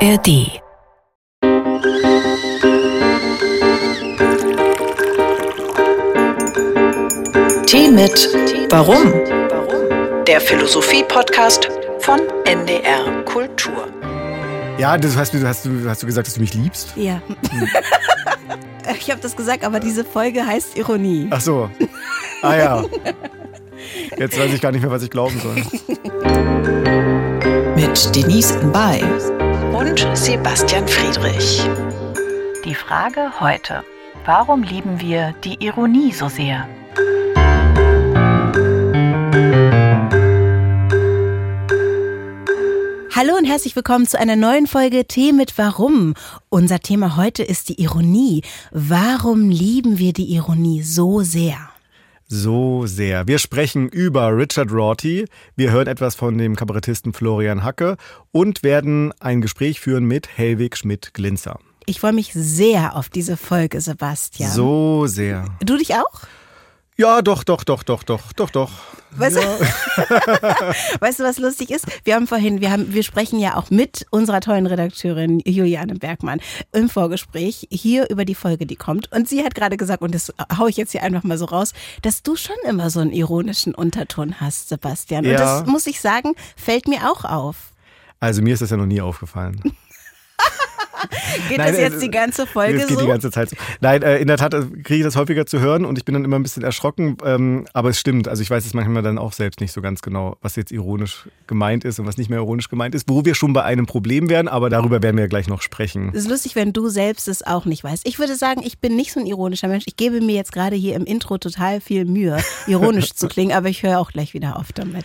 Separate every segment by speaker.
Speaker 1: ARD. Tee mit Warum? Der Philosophie-Podcast von NDR Kultur.
Speaker 2: Ja, das hast du gesagt, dass du mich liebst?
Speaker 3: Ja. Ich habe das gesagt, aber diese Folge heißt Ironie.
Speaker 2: Ach so. Ah ja. Jetzt weiß ich gar nicht mehr, was ich glauben soll.
Speaker 1: Mit Denise Mbay und Sebastian Friedrich. Die Frage heute: Warum lieben wir die Ironie so sehr?
Speaker 3: Hallo und herzlich willkommen zu einer neuen Folge Tee mit Warum. Unser Thema heute ist die Ironie. Warum lieben wir die Ironie so sehr?
Speaker 2: So sehr. Wir sprechen über Richard Rorty, wir hören etwas von dem Kabarettisten Florian Hacke und werden ein Gespräch führen mit Hellwig Schmidt-Glinzer.
Speaker 3: Ich freue mich sehr auf diese Folge, Sebastian.
Speaker 2: So sehr.
Speaker 3: Du dich auch?
Speaker 2: Ja, doch.
Speaker 3: Weißt du, was lustig ist? Wir sprechen ja auch mit unserer tollen Redakteurin Juliane Bergmann im Vorgespräch hier über die Folge, die kommt. Und sie hat gerade gesagt, und das haue ich jetzt hier einfach mal so raus, dass du schon immer so einen ironischen Unterton hast, Sebastian. Und das, muss ich sagen, fällt mir auch auf.
Speaker 2: Also mir ist das ja noch nie aufgefallen.
Speaker 3: Geht das jetzt die ganze Folge so?
Speaker 2: Das geht die ganze Zeit so. Nein, in der Tat kriege ich das häufiger zu hören und ich bin dann immer ein bisschen erschrocken, aber es stimmt. Also ich weiß es manchmal dann auch selbst nicht so ganz genau, was jetzt ironisch gemeint ist und was nicht mehr ironisch gemeint ist, wo wir schon bei einem Problem wären, aber darüber werden wir ja gleich noch sprechen.
Speaker 3: Es ist lustig, wenn du selbst es auch nicht weißt. Ich würde sagen, ich bin nicht so ein ironischer Mensch. Ich gebe mir jetzt gerade hier im Intro total viel Mühe, ironisch zu klingen, aber ich höre auch gleich wieder auf damit.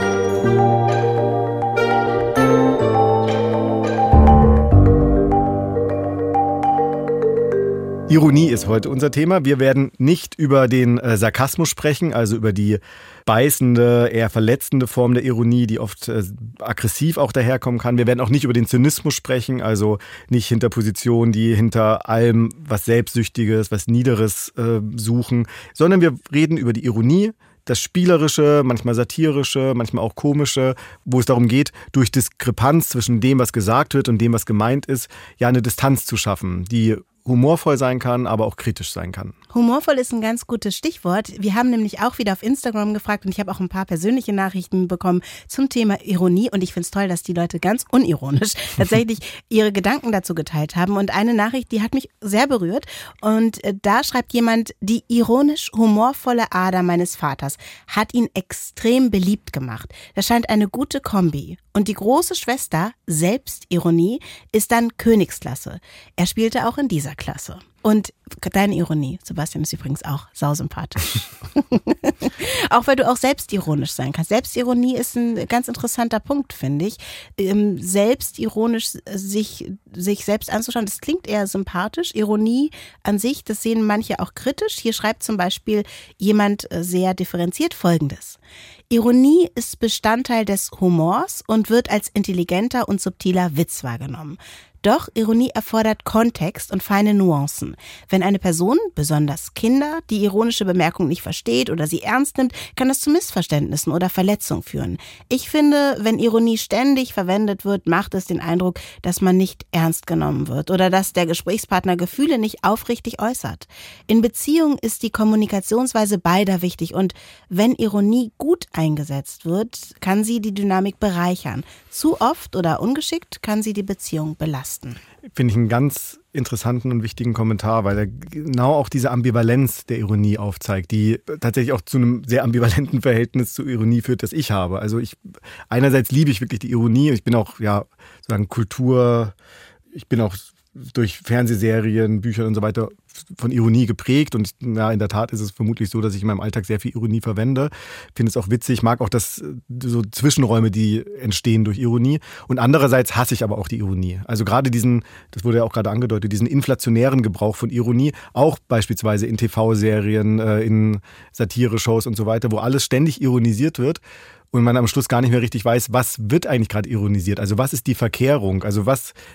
Speaker 2: Ironie ist heute unser Thema. Wir werden nicht über den Sarkasmus sprechen, also über die beißende, eher verletzende Form der Ironie, die oft aggressiv auch daherkommen kann. Wir werden auch nicht über den Zynismus sprechen, also nicht hinter Positionen, die hinter allem was Selbstsüchtiges, was Niederes suchen, sondern wir reden über die Ironie, das Spielerische, manchmal Satirische, manchmal auch Komische, wo es darum geht, durch Diskrepanz zwischen dem, was gesagt wird und dem, was gemeint ist, ja eine Distanz zu schaffen, die humorvoll sein kann, aber auch kritisch sein kann.
Speaker 3: Humorvoll ist ein ganz gutes Stichwort. Wir haben nämlich auch wieder auf Instagram gefragt und ich habe auch ein paar persönliche Nachrichten bekommen zum Thema Ironie und ich finde es toll, dass die Leute ganz unironisch tatsächlich ihre Gedanken dazu geteilt haben und eine Nachricht, die hat mich sehr berührt und da schreibt jemand: Die ironisch-humorvolle Ader meines Vaters hat ihn extrem beliebt gemacht. Das scheint eine gute Kombi. Und die große Schwester, Selbstironie, ist dann Königsklasse. Er spielte auch in dieser Klasse. Und deine Ironie, Sebastian, ist übrigens auch sausympathisch. Auch weil du auch selbstironisch sein kannst. Selbstironie ist ein ganz interessanter Punkt, finde ich. Selbstironisch sich selbst anzuschauen, das klingt eher sympathisch. Ironie an sich, das sehen manche auch kritisch. Hier schreibt zum Beispiel jemand sehr differenziert Folgendes: Ironie ist Bestandteil des Humors und wird als intelligenter und subtiler Witz wahrgenommen. Doch Ironie erfordert Kontext und feine Nuancen. Wenn eine Person, besonders Kinder, die ironische Bemerkung nicht versteht oder sie ernst nimmt, kann das zu Missverständnissen oder Verletzungen führen. Ich finde, wenn Ironie ständig verwendet wird, macht es den Eindruck, dass man nicht ernst genommen wird oder dass der Gesprächspartner Gefühle nicht aufrichtig äußert. In Beziehungen ist die Kommunikationsweise beider wichtig und wenn Ironie gut eingesetzt wird, kann sie die Dynamik bereichern. Zu oft oder ungeschickt kann sie die Beziehung belasten.
Speaker 2: Finde ich einen ganz interessanten und wichtigen Kommentar, weil er genau auch diese Ambivalenz der Ironie aufzeigt, die tatsächlich auch zu einem sehr ambivalenten Verhältnis zur Ironie führt, das ich habe. Also einerseits liebe ich wirklich die Ironie. Ich bin auch ich bin auch durch Fernsehserien, Bücher und so weiter von Ironie geprägt und ja, in der Tat ist es vermutlich so, dass ich in meinem Alltag sehr viel Ironie verwende. Finde es auch witzig, mag auch so Zwischenräume, die entstehen durch Ironie und andererseits hasse ich aber auch die Ironie. Also gerade das wurde ja auch gerade angedeutet, diesen inflationären Gebrauch von Ironie, auch beispielsweise in TV-Serien, in Satire-Shows und so weiter, wo alles ständig ironisiert wird. Und man am Schluss gar nicht mehr richtig weiß, was wird eigentlich gerade ironisiert? Also was ist die Verkehrung? Also was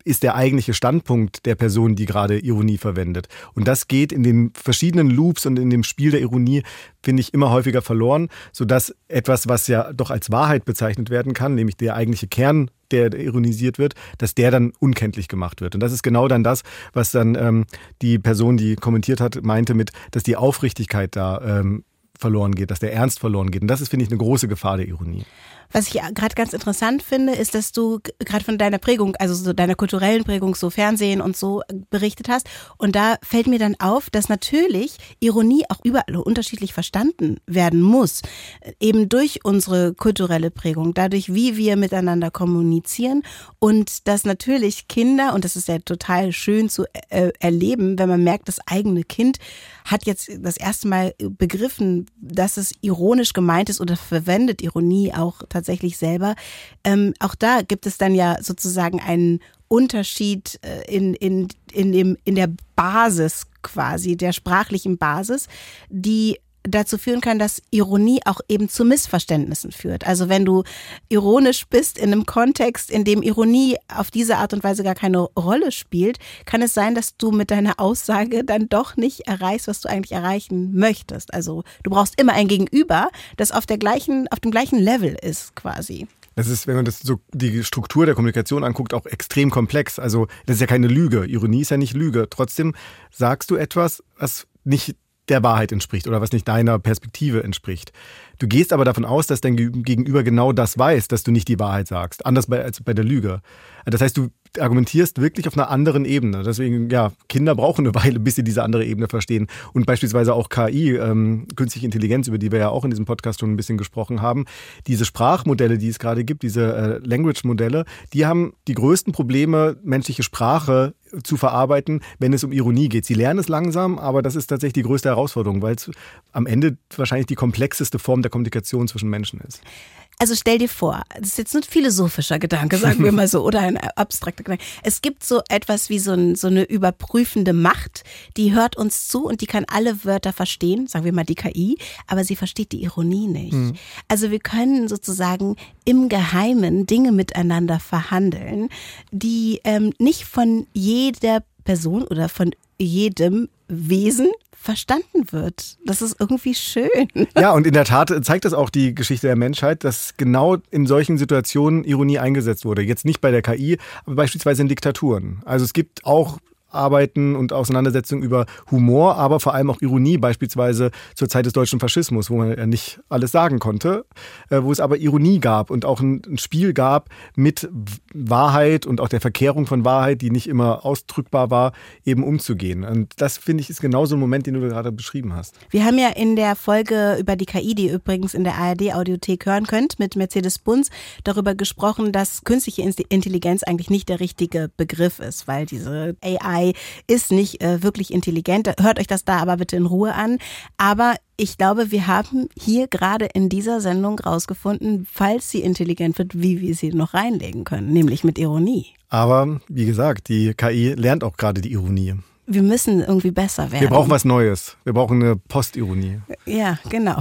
Speaker 2: ist der eigentliche Standpunkt der Person, die gerade Ironie verwendet. Und das geht in den verschiedenen Loops und in dem Spiel der Ironie, finde ich, immer häufiger verloren, sodass etwas, was ja doch als Wahrheit bezeichnet werden kann, nämlich der eigentliche Kern, der ironisiert wird, dass der dann unkenntlich gemacht wird. Und das ist genau dann das, was dann die Person, die kommentiert hat, meinte mit, dass die Aufrichtigkeit da verloren geht, dass der Ernst verloren geht. Und das ist, finde ich, eine große Gefahr der Ironie.
Speaker 3: Was ich gerade ganz interessant finde, ist, dass du gerade von deiner Prägung, also so deiner kulturellen Prägung, so Fernsehen und so berichtet hast. Und da fällt mir dann auf, dass natürlich Ironie auch überall unterschiedlich verstanden werden muss. Eben durch unsere kulturelle Prägung, dadurch, wie wir miteinander kommunizieren. Und dass natürlich Kinder, und das ist ja total schön zu erleben, wenn man merkt, das eigene Kind hat jetzt das erste Mal begriffen, dass es ironisch gemeint ist oder verwendet Ironie auch tatsächlich selber. Auch da gibt es dann ja sozusagen einen Unterschied in der Basis quasi, der sprachlichen Basis, die dazu führen kann, dass Ironie auch eben zu Missverständnissen führt. Also wenn du ironisch bist in einem Kontext, in dem Ironie auf diese Art und Weise gar keine Rolle spielt, kann es sein, dass du mit deiner Aussage dann doch nicht erreichst, was du eigentlich erreichen möchtest. Also du brauchst immer ein Gegenüber, das auf dem gleichen Level ist quasi.
Speaker 2: Das ist, wenn man das so die Struktur der Kommunikation anguckt, auch extrem komplex. Also das ist ja keine Lüge. Ironie ist ja nicht Lüge. Trotzdem sagst du etwas, was nicht der Wahrheit entspricht oder was nicht deiner Perspektive entspricht. Du gehst aber davon aus, dass dein Gegenüber genau das weiß, dass du nicht die Wahrheit sagst. Anders als bei der Lüge. Das heißt, du argumentierst wirklich auf einer anderen Ebene. Deswegen, ja, Kinder brauchen eine Weile, bis sie diese andere Ebene verstehen. Und beispielsweise auch KI, künstliche Intelligenz, über die wir ja auch in diesem Podcast schon ein bisschen gesprochen haben. Diese Sprachmodelle, die es gerade gibt, diese Language-Modelle, die haben die größten Probleme, menschliche Sprache zu verarbeiten, wenn es um Ironie geht. Sie lernen es langsam, aber das ist tatsächlich die größte Herausforderung, weil es am Ende wahrscheinlich die komplexeste Form der Kommunikation zwischen Menschen ist.
Speaker 3: Also stell dir vor, das ist jetzt ein philosophischer Gedanke, sagen wir mal so, oder ein abstrakter Gedanke. Es gibt so etwas wie so eine überprüfende Macht, die hört uns zu und die kann alle Wörter verstehen, sagen wir mal die KI, aber sie versteht die Ironie nicht. Also wir können sozusagen im Geheimen Dinge miteinander verhandeln, die nicht von jeder Person oder von jedem Wesen verstanden wird. Das ist irgendwie schön.
Speaker 2: Ja, und in der Tat zeigt das auch die Geschichte der Menschheit, dass genau in solchen Situationen Ironie eingesetzt wurde. Jetzt nicht bei der KI, aber beispielsweise in Diktaturen. Also es gibt auch Arbeiten und Auseinandersetzungen über Humor, aber vor allem auch Ironie, beispielsweise zur Zeit des deutschen Faschismus, wo man ja nicht alles sagen konnte, wo es aber Ironie gab und auch ein Spiel gab mit Wahrheit und auch der Verkehrung von Wahrheit, die nicht immer ausdrückbar war, eben umzugehen. Und das, finde ich, ist genauso ein Moment, den du gerade beschrieben hast.
Speaker 3: Wir haben ja in der Folge über die KI, die ihr übrigens in der ARD-Audiothek hören könnt, mit Mercedes Bunz, darüber gesprochen, dass künstliche Intelligenz eigentlich nicht der richtige Begriff ist, weil diese AI ist nicht wirklich intelligent. Hört euch das da aber bitte in Ruhe an. Aber ich glaube, wir haben hier gerade in dieser Sendung rausgefunden, falls sie intelligent wird, wie wir sie noch reinlegen können, nämlich mit Ironie.
Speaker 2: Aber wie gesagt, die KI lernt auch gerade die Ironie. Wir
Speaker 3: müssen irgendwie besser werden.
Speaker 2: Wir brauchen was Neues. Wir brauchen eine Postironie.
Speaker 3: Ja, genau.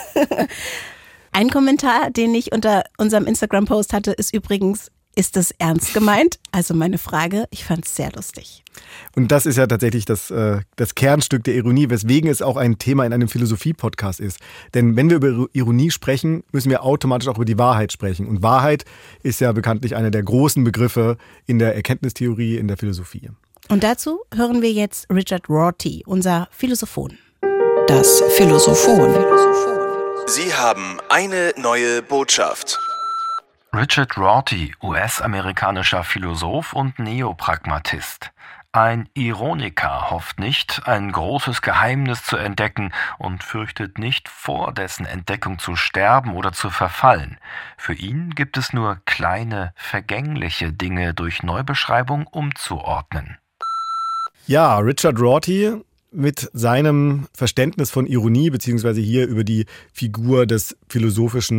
Speaker 3: Ein Kommentar, den ich unter unserem Instagram-Post hatte, ist übrigens: Ist das ernst gemeint? Also meine Frage, ich fand es sehr lustig.
Speaker 2: Und das ist ja tatsächlich das Kernstück der Ironie, weswegen es auch ein Thema in einem Philosophie-Podcast ist. Denn wenn wir über Ironie sprechen, müssen wir automatisch auch über die Wahrheit sprechen. Und Wahrheit ist ja bekanntlich einer der großen Begriffe in der Erkenntnistheorie, in der Philosophie.
Speaker 3: Und dazu hören wir jetzt Richard Rorty, unser Philosophon.
Speaker 1: Das Philosophon.
Speaker 4: Sie haben eine neue Botschaft.
Speaker 5: Richard Rorty, US-amerikanischer Philosoph und Neopragmatist. Ein Ironiker hofft nicht, ein großes Geheimnis zu entdecken und fürchtet nicht, vor dessen Entdeckung zu sterben oder zu verfallen. Für ihn gibt es nur kleine, vergängliche Dinge durch Neubeschreibung umzuordnen.
Speaker 2: Ja, Richard Rorty mit seinem Verständnis von Ironie, beziehungsweise hier über die Figur des philosophischen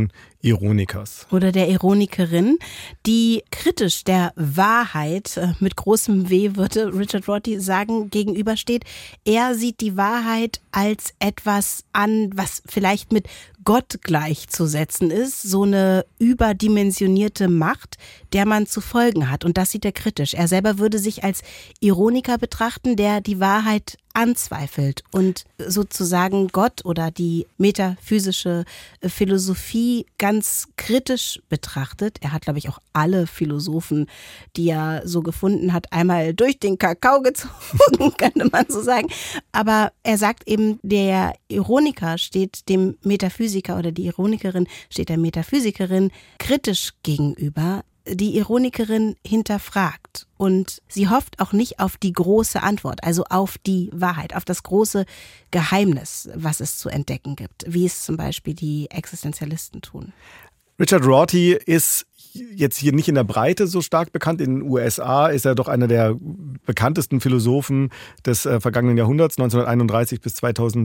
Speaker 2: Ironikers.
Speaker 3: Oder der Ironikerin, die kritisch der Wahrheit, mit großem W würde Richard Rorty sagen, gegenübersteht. Er sieht die Wahrheit als etwas an, was vielleicht mit Gott gleichzusetzen ist, so eine überdimensionierte Macht, der man zu folgen hat. Und das sieht er kritisch. Er selber würde sich als Ironiker betrachten, der die Wahrheit anzweifelt und sozusagen Gott oder die metaphysische Philosophie ganz kritisch betrachtet. Er hat, glaube ich, auch alle Philosophen, die er so gefunden hat, einmal durch den Kakao gezogen, könnte man so sagen. Aber er sagt eben, der Ironiker steht dem Metaphysiker oder die Ironikerin steht der Metaphysikerin kritisch gegenüber. Die Ironikerin hinterfragt und sie hofft auch nicht auf die große Antwort, also auf die Wahrheit, auf das große Geheimnis, was es zu entdecken gibt, wie es zum Beispiel die Existenzialisten tun.
Speaker 2: Richard Rorty ist jetzt hier nicht in der Breite so stark bekannt. In den USA ist er doch einer der bekanntesten Philosophen des vergangenen Jahrhunderts, 1931 bis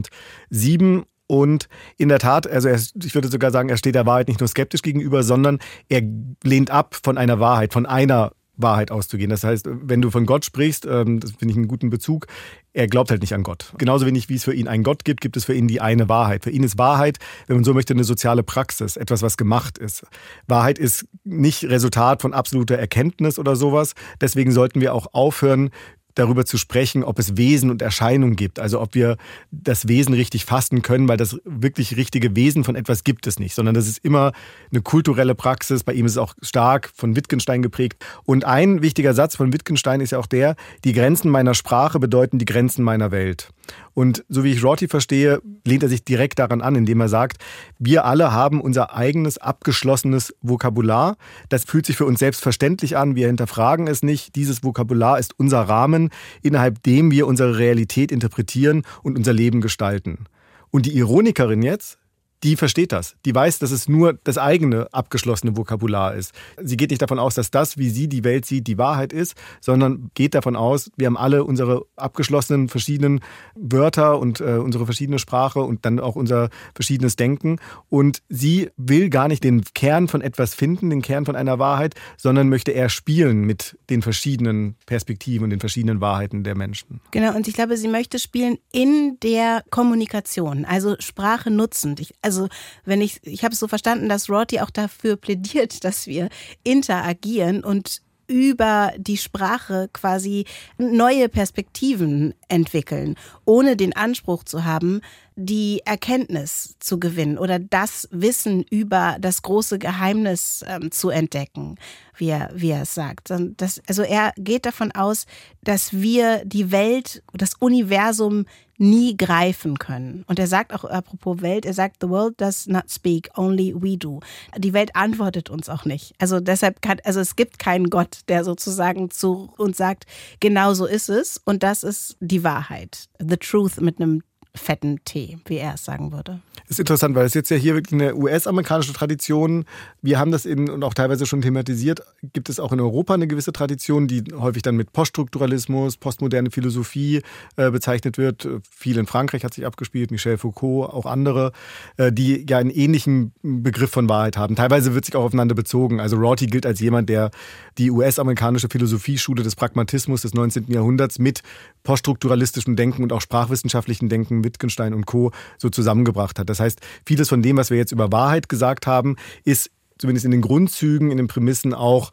Speaker 2: 2007. Und in der Tat, also ich würde sogar sagen, er steht der Wahrheit nicht nur skeptisch gegenüber, sondern er lehnt ab, von einer Wahrheit auszugehen. Das heißt, wenn du von Gott sprichst, das finde ich einen guten Bezug, er glaubt halt nicht an Gott. Genauso wenig wie es für ihn einen Gott gibt, gibt es für ihn die eine Wahrheit. Für ihn ist Wahrheit, wenn man so möchte, eine soziale Praxis, etwas, was gemacht ist. Wahrheit ist nicht Resultat von absoluter Erkenntnis oder sowas. Deswegen sollten wir auch aufhören, darüber zu sprechen, ob es Wesen und Erscheinungen gibt. Also ob wir das Wesen richtig fassen können, weil das wirklich richtige Wesen von etwas gibt es nicht, sondern das ist immer eine kulturelle Praxis. Bei ihm ist es auch stark von Wittgenstein geprägt. Und ein wichtiger Satz von Wittgenstein ist ja auch der, die Grenzen meiner Sprache bedeuten die Grenzen meiner Welt. Und so wie ich Rorty verstehe, lehnt er sich direkt daran an, indem er sagt, wir alle haben unser eigenes abgeschlossenes Vokabular. Das fühlt sich für uns selbstverständlich an, wir hinterfragen es nicht. Dieses Vokabular ist unser Rahmen, innerhalb dem wir unsere Realität interpretieren und unser Leben gestalten. Und die Ironikerin jetzt, die versteht das. Die weiß, dass es nur das eigene abgeschlossene Vokabular ist. Sie geht nicht davon aus, dass das, wie sie die Welt sieht, die Wahrheit ist, sondern geht davon aus, wir haben alle unsere abgeschlossenen verschiedenen Wörter und unsere verschiedene Sprache und dann auch unser verschiedenes Denken. Und sie will gar nicht den Kern von etwas finden, den Kern von einer Wahrheit, sondern möchte eher spielen mit den verschiedenen Perspektiven und den verschiedenen Wahrheiten der Menschen.
Speaker 3: Genau, und ich glaube, sie möchte spielen in der Kommunikation, also Sprache nutzend. Also ich habe es so verstanden, dass Rorty auch dafür plädiert, dass wir interagieren und über die Sprache quasi neue Perspektiven entwickeln, ohne den Anspruch zu haben, die Erkenntnis zu gewinnen oder das Wissen über das große Geheimnis zu entdecken, wie er es sagt. Also er geht davon aus, dass wir die Welt, das Universum nie greifen können. Und er sagt auch, apropos Welt, er sagt, the world does not speak, only we do. Die Welt antwortet uns auch nicht. Also deshalb es gibt keinen Gott, der sozusagen zu uns sagt, genau so ist es und das ist die Wahrheit. The truth mit einem fetten T, wie er es sagen würde.
Speaker 2: Das ist interessant, weil es jetzt ja hier wirklich eine US-amerikanische Tradition, wir haben das eben und auch teilweise schon thematisiert, gibt es auch in Europa eine gewisse Tradition, die häufig dann mit Poststrukturalismus, postmoderne Philosophie bezeichnet wird. Viel in Frankreich hat sich abgespielt, Michel Foucault, auch andere, die ja einen ähnlichen Begriff von Wahrheit haben. Teilweise wird sich auch aufeinander bezogen. Also Rorty gilt als jemand, der die US-amerikanische Philosophieschule des Pragmatismus des 19. Jahrhunderts mit poststrukturalistischem Denken und auch sprachwissenschaftlichem Denken, Wittgenstein und Co. so zusammengebracht hat. Das heißt, vieles von dem, was wir jetzt über Wahrheit gesagt haben, ist zumindest in den Grundzügen, in den Prämissen auch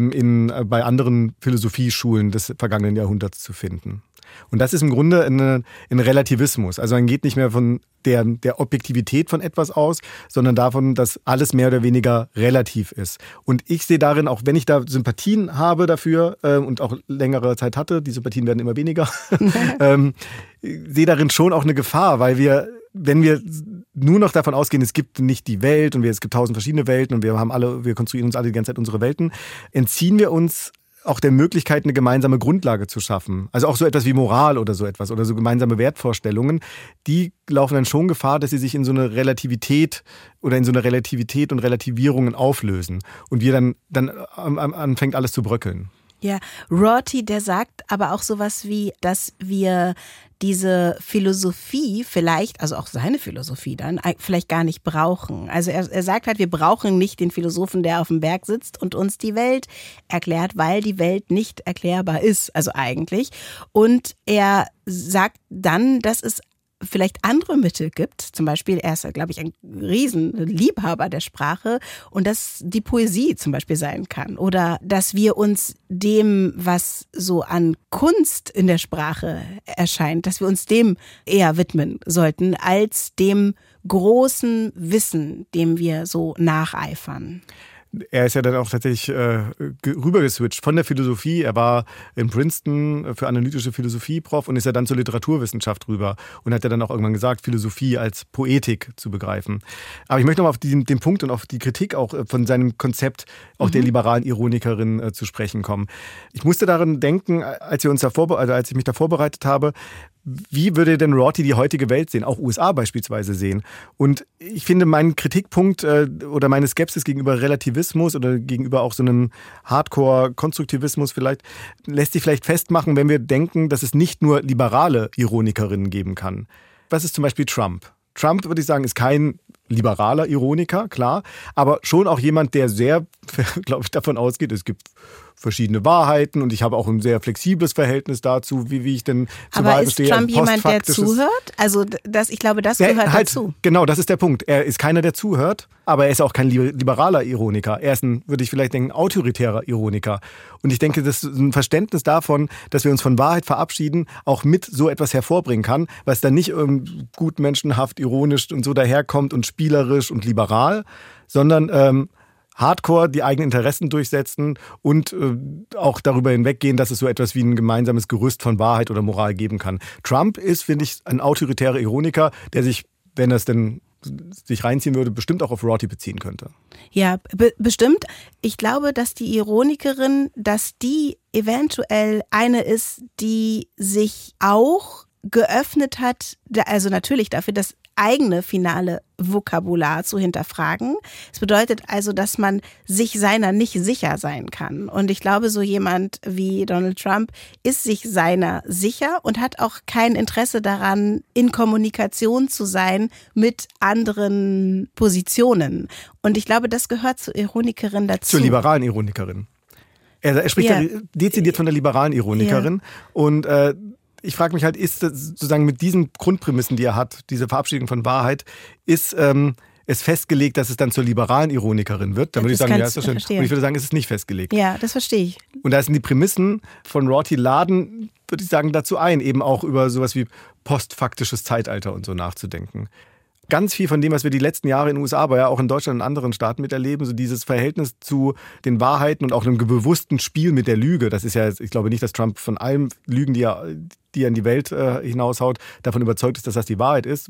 Speaker 2: bei anderen Philosophieschulen des vergangenen Jahrhunderts zu finden. Und das ist im Grunde ein Relativismus. Also man geht nicht mehr von der Objektivität von etwas aus, sondern davon, dass alles mehr oder weniger relativ ist. Und ich sehe darin, auch wenn ich da Sympathien habe dafür und auch längere Zeit hatte, die Sympathien werden immer weniger, sehe darin schon auch eine Gefahr, weil wenn wir nur noch davon ausgehen, es gibt nicht die Welt und es gibt 1000 verschiedene Welten und wir konstruieren uns alle die ganze Zeit unsere Welten, entziehen wir uns auch der Möglichkeit, eine gemeinsame Grundlage zu schaffen. Also auch so etwas wie Moral oder so etwas oder so gemeinsame Wertvorstellungen, die laufen dann schon Gefahr, dass sie sich in so eine Relativität oder in so eine Relativität und Relativierungen auflösen und wir dann anfängt alles zu bröckeln.
Speaker 3: Ja, Rorty, der sagt aber auch sowas wie, dass wir diese Philosophie vielleicht, also auch seine Philosophie dann, vielleicht gar nicht brauchen. Also er sagt halt, wir brauchen nicht den Philosophen, der auf dem Berg sitzt und uns die Welt erklärt, weil die Welt nicht erklärbar ist, also eigentlich. Und er sagt dann, dass es vielleicht andere Mittel gibt, zum Beispiel, er ist, glaube ich, ein Riesenliebhaber der Sprache und dass die Poesie zum Beispiel sein kann oder dass wir uns dem, was so an Kunst in der Sprache erscheint, dass wir uns dem eher widmen sollten, als dem großen Wissen, dem wir so nacheifern.
Speaker 2: Er ist ja dann auch tatsächlich rübergeswitcht von der Philosophie. Er war in Princeton für analytische Philosophie Prof und ist ja dann zur Literaturwissenschaft rüber und hat ja dann auch irgendwann gesagt, Philosophie als Poetik zu begreifen. Aber ich möchte nochmal auf den Punkt und auf die Kritik auch von seinem Konzept auch der liberalen Ironikerin zu sprechen kommen. Ich musste daran denken, als ich mich da vorbereitet habe, wie würde denn Rorty die heutige Welt sehen, auch USA beispielsweise sehen? Und ich finde, mein Kritikpunkt oder meine Skepsis gegenüber Relativismus oder gegenüber auch so einem Hardcore-Konstruktivismus vielleicht, lässt sich vielleicht festmachen, wenn wir denken, dass es nicht nur liberale Ironikerinnen geben kann. Was ist zum Beispiel Trump? Trump, würde ich sagen, ist kein liberaler Ironiker, klar, aber schon auch jemand, der sehr, glaube ich, davon ausgeht, es gibt verschiedene Wahrheiten und ich habe auch ein sehr flexibles Verhältnis dazu, wie ich denn zur Wahl bestehe.
Speaker 3: Aber ist Trump jemand, der zuhört? Also ich glaube, das gehört dazu.
Speaker 2: Genau, das ist der Punkt. Er ist keiner, der zuhört, aber er ist auch kein liberaler Ironiker. Er ist würde ich vielleicht denken, autoritärer Ironiker. Und ich denke, das ist ein Verständnis davon, dass wir uns von Wahrheit verabschieden, auch mit so etwas hervorbringen kann, was dann nicht gut menschenhaft, ironisch und so daherkommt und spielerisch und liberal, sondern Hardcore die eigenen Interessen durchsetzen und auch darüber hinweggehen, dass es so etwas wie ein gemeinsames Gerüst von Wahrheit oder Moral geben kann. Trump ist, finde ich, ein autoritärer Ironiker, der sich, wenn er es denn sich reinziehen würde, bestimmt auch auf Rorty beziehen könnte.
Speaker 3: Ja, bestimmt. Ich glaube, dass die Ironikerin, dass die eventuell eine ist, die sich auch geöffnet hat, also natürlich dafür, das eigene finale Vokabular zu hinterfragen. Es bedeutet also, dass man sich seiner nicht sicher sein kann. Und ich glaube, so jemand wie Donald Trump ist sich seiner sicher und hat auch kein Interesse daran, in Kommunikation zu sein mit anderen Positionen. Und ich glaube, das gehört zur Ironikerin dazu.
Speaker 2: Zur liberalen Ironikerin. Er spricht ja dezidiert von der liberalen Ironikerin. Ja. Und ich frage mich halt, ist das sozusagen mit diesen Grundprämissen, die er hat, diese Verabschiedung von Wahrheit, ist es festgelegt, dass es dann zur liberalen Ironikerin wird? Dann würde ich sagen, ja, ist das schön. Und ich würde sagen, es ist nicht festgelegt.
Speaker 3: Ja, das verstehe ich.
Speaker 2: Und da sind die Prämissen von Rorty laden, würde ich sagen, dazu ein, eben auch über sowas wie postfaktisches Zeitalter und so nachzudenken. Ganz viel von dem, was wir die letzten Jahre in den USA, aber ja auch in Deutschland und anderen Staaten miterleben, so dieses Verhältnis zu den Wahrheiten und auch einem bewussten Spiel mit der Lüge. Das ist ja, ich glaube nicht, dass Trump von allen Lügen, die er in die Welt hinaushaut, davon überzeugt ist, dass das die Wahrheit ist.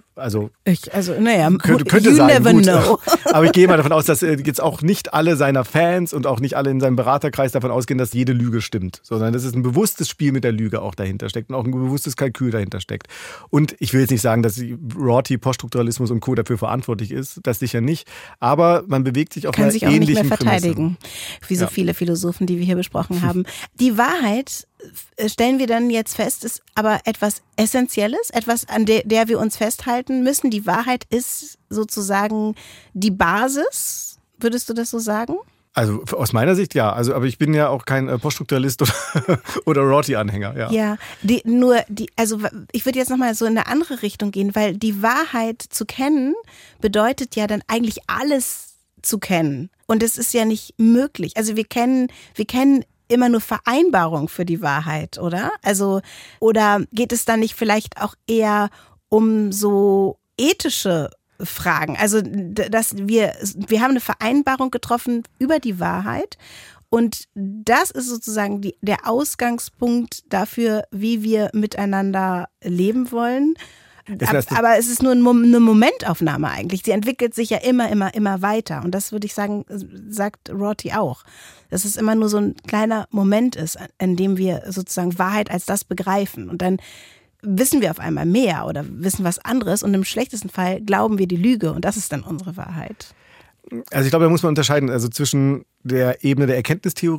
Speaker 2: Könnte sein, gut. Aber ich gehe mal davon aus, dass jetzt auch nicht alle seiner Fans und auch nicht alle in seinem Beraterkreis davon ausgehen, dass jede Lüge stimmt, sondern dass es ein bewusstes Spiel mit der Lüge auch dahinter steckt und auch ein bewusstes Kalkül dahinter steckt. Und ich will jetzt nicht sagen, dass Rorty, Poststrukturalismus und Co. dafür verantwortlich ist, das sicher nicht, aber man bewegt sich auf einer ähnlichen Prämisse. Kann sich auch nicht mehr verteidigen,
Speaker 3: wie so viele Philosophen, die wir hier besprochen haben. Die Wahrheit, stellen wir dann jetzt fest, ist aber etwas Essentielles, etwas, an der wir uns festhalten müssen. Die Wahrheit ist sozusagen die Basis. Würdest du das so sagen?
Speaker 2: Also aus meiner Sicht ja. Aber ich bin ja auch kein Poststrukturalist oder Rorty-Anhänger. Ja.
Speaker 3: Ich würde jetzt nochmal so in eine andere Richtung gehen, weil die Wahrheit zu kennen bedeutet ja dann eigentlich alles zu kennen. Und es ist ja nicht möglich. Also wir kennen immer nur Vereinbarung für die Wahrheit, oder? Also, oder geht es dann nicht vielleicht auch eher um so ethische Fragen? Also, dass wir haben eine Vereinbarung getroffen über die Wahrheit und das ist sozusagen der Ausgangspunkt dafür, wie wir miteinander leben wollen. Aber es ist nur eine Momentaufnahme eigentlich. Sie entwickelt sich ja immer weiter. Und das würde ich sagen, sagt Rorty auch. Dass es immer nur so ein kleiner Moment ist, in dem wir sozusagen Wahrheit als das begreifen. Und dann wissen wir auf einmal mehr oder wissen was anderes. Und im schlechtesten Fall glauben wir die Lüge. Und das ist dann unsere Wahrheit.
Speaker 2: Also ich glaube, da muss man unterscheiden zwischen der Ebene der Erkenntnistheorie,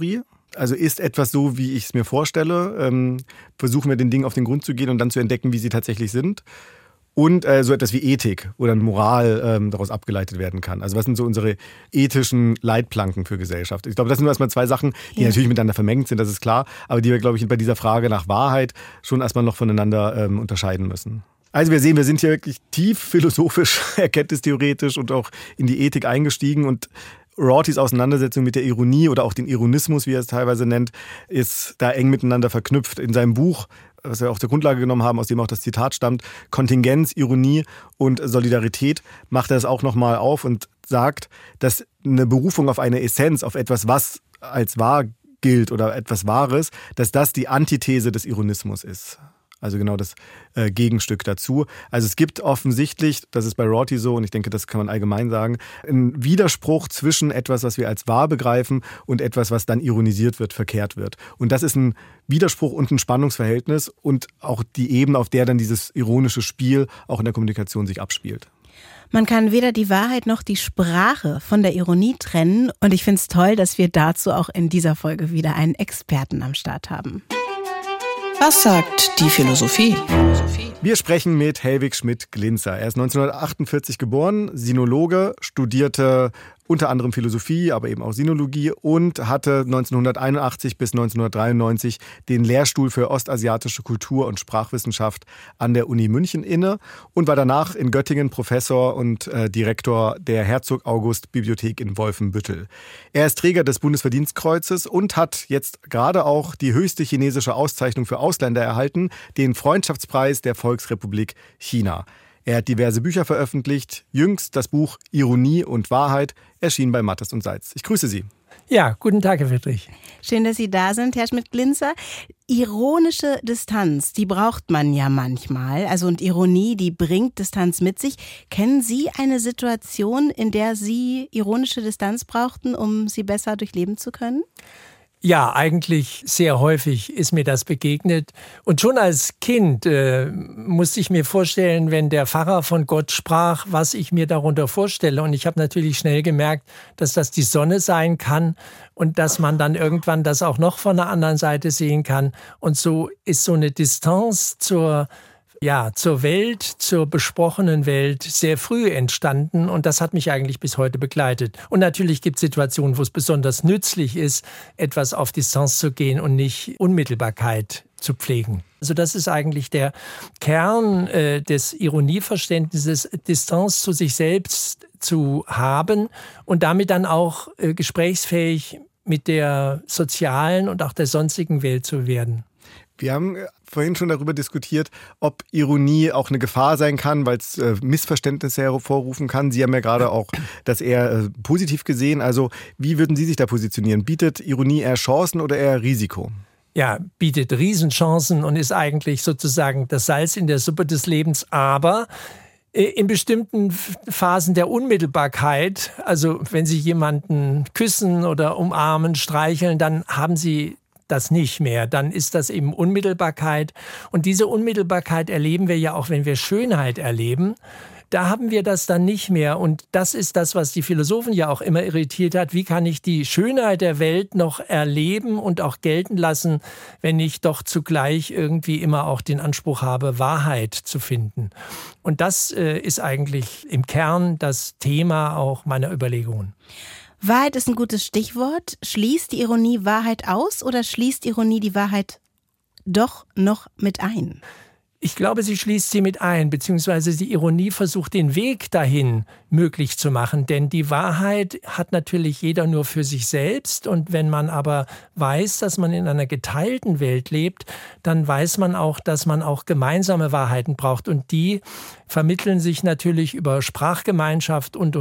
Speaker 2: Also ist etwas so, wie ich es mir vorstelle? Versuchen wir den Dingen auf den Grund zu gehen und dann zu entdecken, wie sie tatsächlich sind? Und so etwas wie Ethik oder Moral daraus abgeleitet werden kann. Also was sind so unsere ethischen Leitplanken für Gesellschaft? Ich glaube, das sind erstmal zwei Sachen, die natürlich miteinander vermengt sind, das ist klar. Aber die wir, glaube ich, bei dieser Frage nach Wahrheit schon erstmal noch voneinander unterscheiden müssen. Also wir sehen, wir sind hier wirklich tief philosophisch, erkenntnistheoretisch und auch in die Ethik eingestiegen. Und Rortys Auseinandersetzung mit der Ironie oder auch den Ironismus, wie er es teilweise nennt, ist da eng miteinander verknüpft. In seinem Buch, was wir auch zur Grundlage genommen haben, aus dem auch das Zitat stammt, Kontingenz, Ironie und Solidarität, macht er es auch nochmal auf und sagt, dass eine Berufung auf eine Essenz, auf etwas, was als wahr gilt oder etwas Wahres, dass das die Antithese des Ironismus ist. Also genau das Gegenstück dazu. Also es gibt offensichtlich, das ist bei Rorty so und ich denke, das kann man allgemein sagen, einen Widerspruch zwischen etwas, was wir als wahr begreifen und etwas, was dann ironisiert wird, verkehrt wird. Und das ist ein Widerspruch und ein Spannungsverhältnis und auch die Ebene, auf der dann dieses ironische Spiel auch in der Kommunikation sich abspielt.
Speaker 3: Man kann weder die Wahrheit noch die Sprache von der Ironie trennen und ich finde es toll, dass wir dazu auch in dieser Folge wieder einen Experten am Start haben.
Speaker 1: Was sagt die Philosophie?
Speaker 2: Wir sprechen mit Helwig Schmidt-Glinzer. Er ist 1948 geboren, Sinologe, studierte unter anderem Philosophie, aber eben auch Sinologie und hatte 1981 bis 1993 den Lehrstuhl für ostasiatische Kultur- und Sprachwissenschaft an der Uni München inne und war danach in Göttingen Professor und Direktor der Herzog-August-Bibliothek in Wolfenbüttel. Er ist Träger des Bundesverdienstkreuzes und hat jetzt gerade auch die höchste chinesische Auszeichnung für Ausländer erhalten, den Freundschaftspreis der Volksrepublik China. Er hat diverse Bücher veröffentlicht. Jüngst das Buch Ironie und Wahrheit erschien bei Mattes und Seitz. Ich grüße Sie.
Speaker 6: Ja, guten Tag, Herr Friedrich.
Speaker 3: Schön, dass Sie da sind, Herr Schmidt-Glinzer. Ironische Distanz, die braucht man ja manchmal. Also und Ironie, die bringt Distanz mit sich. Kennen Sie eine Situation, in der Sie ironische Distanz brauchten, um sie besser durchleben zu können?
Speaker 6: Ja, eigentlich sehr häufig ist mir das begegnet. Und schon als Kind musste ich mir vorstellen, wenn der Pfarrer von Gott sprach, was ich mir darunter vorstelle. Und ich habe natürlich schnell gemerkt, dass das die Sonne sein kann und dass man dann irgendwann das auch noch von der anderen Seite sehen kann. Und so ist so eine Distanz zur Welt, zur besprochenen Welt sehr früh entstanden und das hat mich eigentlich bis heute begleitet. Und natürlich gibt es Situationen, wo es besonders nützlich ist, etwas auf Distanz zu gehen und nicht Unmittelbarkeit zu pflegen. Also das ist eigentlich der Kern des Ironieverständnisses, Distanz zu sich selbst zu haben und damit dann auch gesprächsfähig mit der sozialen und auch der sonstigen Welt zu werden.
Speaker 2: Wir haben vorhin schon darüber diskutiert, ob Ironie auch eine Gefahr sein kann, weil es Missverständnisse hervorrufen kann. Sie haben ja gerade auch das eher positiv gesehen. Also wie würden Sie sich da positionieren? Bietet Ironie eher Chancen oder eher Risiko?
Speaker 6: Ja, bietet Riesenchancen und ist eigentlich sozusagen das Salz in der Suppe des Lebens. Aber in bestimmten Phasen der Unmittelbarkeit, also wenn Sie jemanden küssen oder umarmen, streicheln, dann haben Sie das nicht mehr. Dann ist das eben Unmittelbarkeit. Und diese Unmittelbarkeit erleben wir ja auch, wenn wir Schönheit erleben. Da haben wir das dann nicht mehr. Und das ist das, was die Philosophen ja auch immer irritiert hat. Wie kann ich die Schönheit der Welt noch erleben und auch gelten lassen, wenn ich doch zugleich irgendwie immer auch den Anspruch habe, Wahrheit zu finden? Und das ist eigentlich im Kern das Thema auch meiner Überlegungen.
Speaker 3: Wahrheit ist ein gutes Stichwort. Schließt die Ironie Wahrheit aus oder schließt Ironie die Wahrheit doch noch mit ein?
Speaker 6: Ich glaube, sie schließt sie mit ein, beziehungsweise die Ironie versucht, den Weg dahin möglich zu machen. Denn die Wahrheit hat natürlich jeder nur für sich selbst. Und wenn man aber weiß, dass man in einer geteilten Welt lebt, dann weiß man auch, dass man auch gemeinsame Wahrheiten braucht. Und die vermitteln sich natürlich über Sprachgemeinschaft und.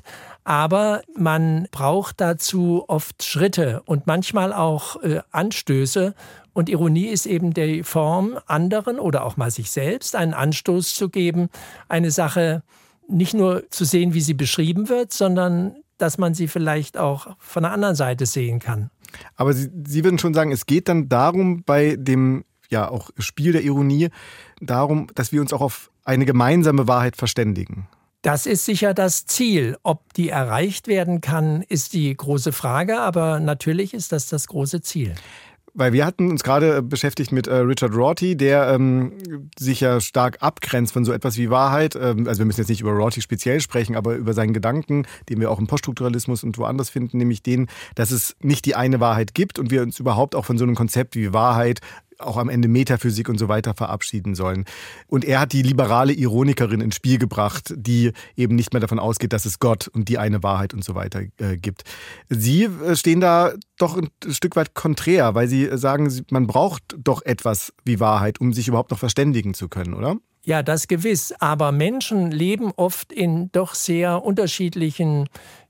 Speaker 6: Aber man braucht dazu oft Schritte und manchmal auch Anstöße. Und Ironie ist eben die Form, anderen oder auch mal sich selbst einen Anstoß zu geben, eine Sache nicht nur zu sehen, wie sie beschrieben wird, sondern dass man sie vielleicht auch von der anderen Seite sehen kann.
Speaker 2: Aber Sie würden schon sagen, es geht dann darum, bei dem auch Spiel der Ironie, darum, dass wir uns auch auf eine gemeinsame Wahrheit verständigen.
Speaker 6: Das ist sicher das Ziel. Ob die erreicht werden kann, ist die große Frage, aber natürlich ist das das große Ziel.
Speaker 2: Weil wir hatten uns gerade beschäftigt mit Richard Rorty, der sich ja stark abgrenzt von so etwas wie Wahrheit. Also wir müssen jetzt nicht über Rorty speziell sprechen, aber über seinen Gedanken, den wir auch im Poststrukturalismus und woanders finden, nämlich den, dass es nicht die eine Wahrheit gibt und wir uns überhaupt auch von so einem Konzept wie Wahrheit auch am Ende Metaphysik und so weiter verabschieden sollen. Und er hat die liberale Ironikerin ins Spiel gebracht, die eben nicht mehr davon ausgeht, dass es Gott und die eine Wahrheit und so weiter gibt. Sie stehen da doch ein Stück weit konträr, weil Sie sagen, man braucht doch etwas wie Wahrheit, um sich überhaupt noch verständigen zu können, oder?
Speaker 6: Ja, das gewiss. Aber Menschen leben oft in doch sehr unterschiedlichen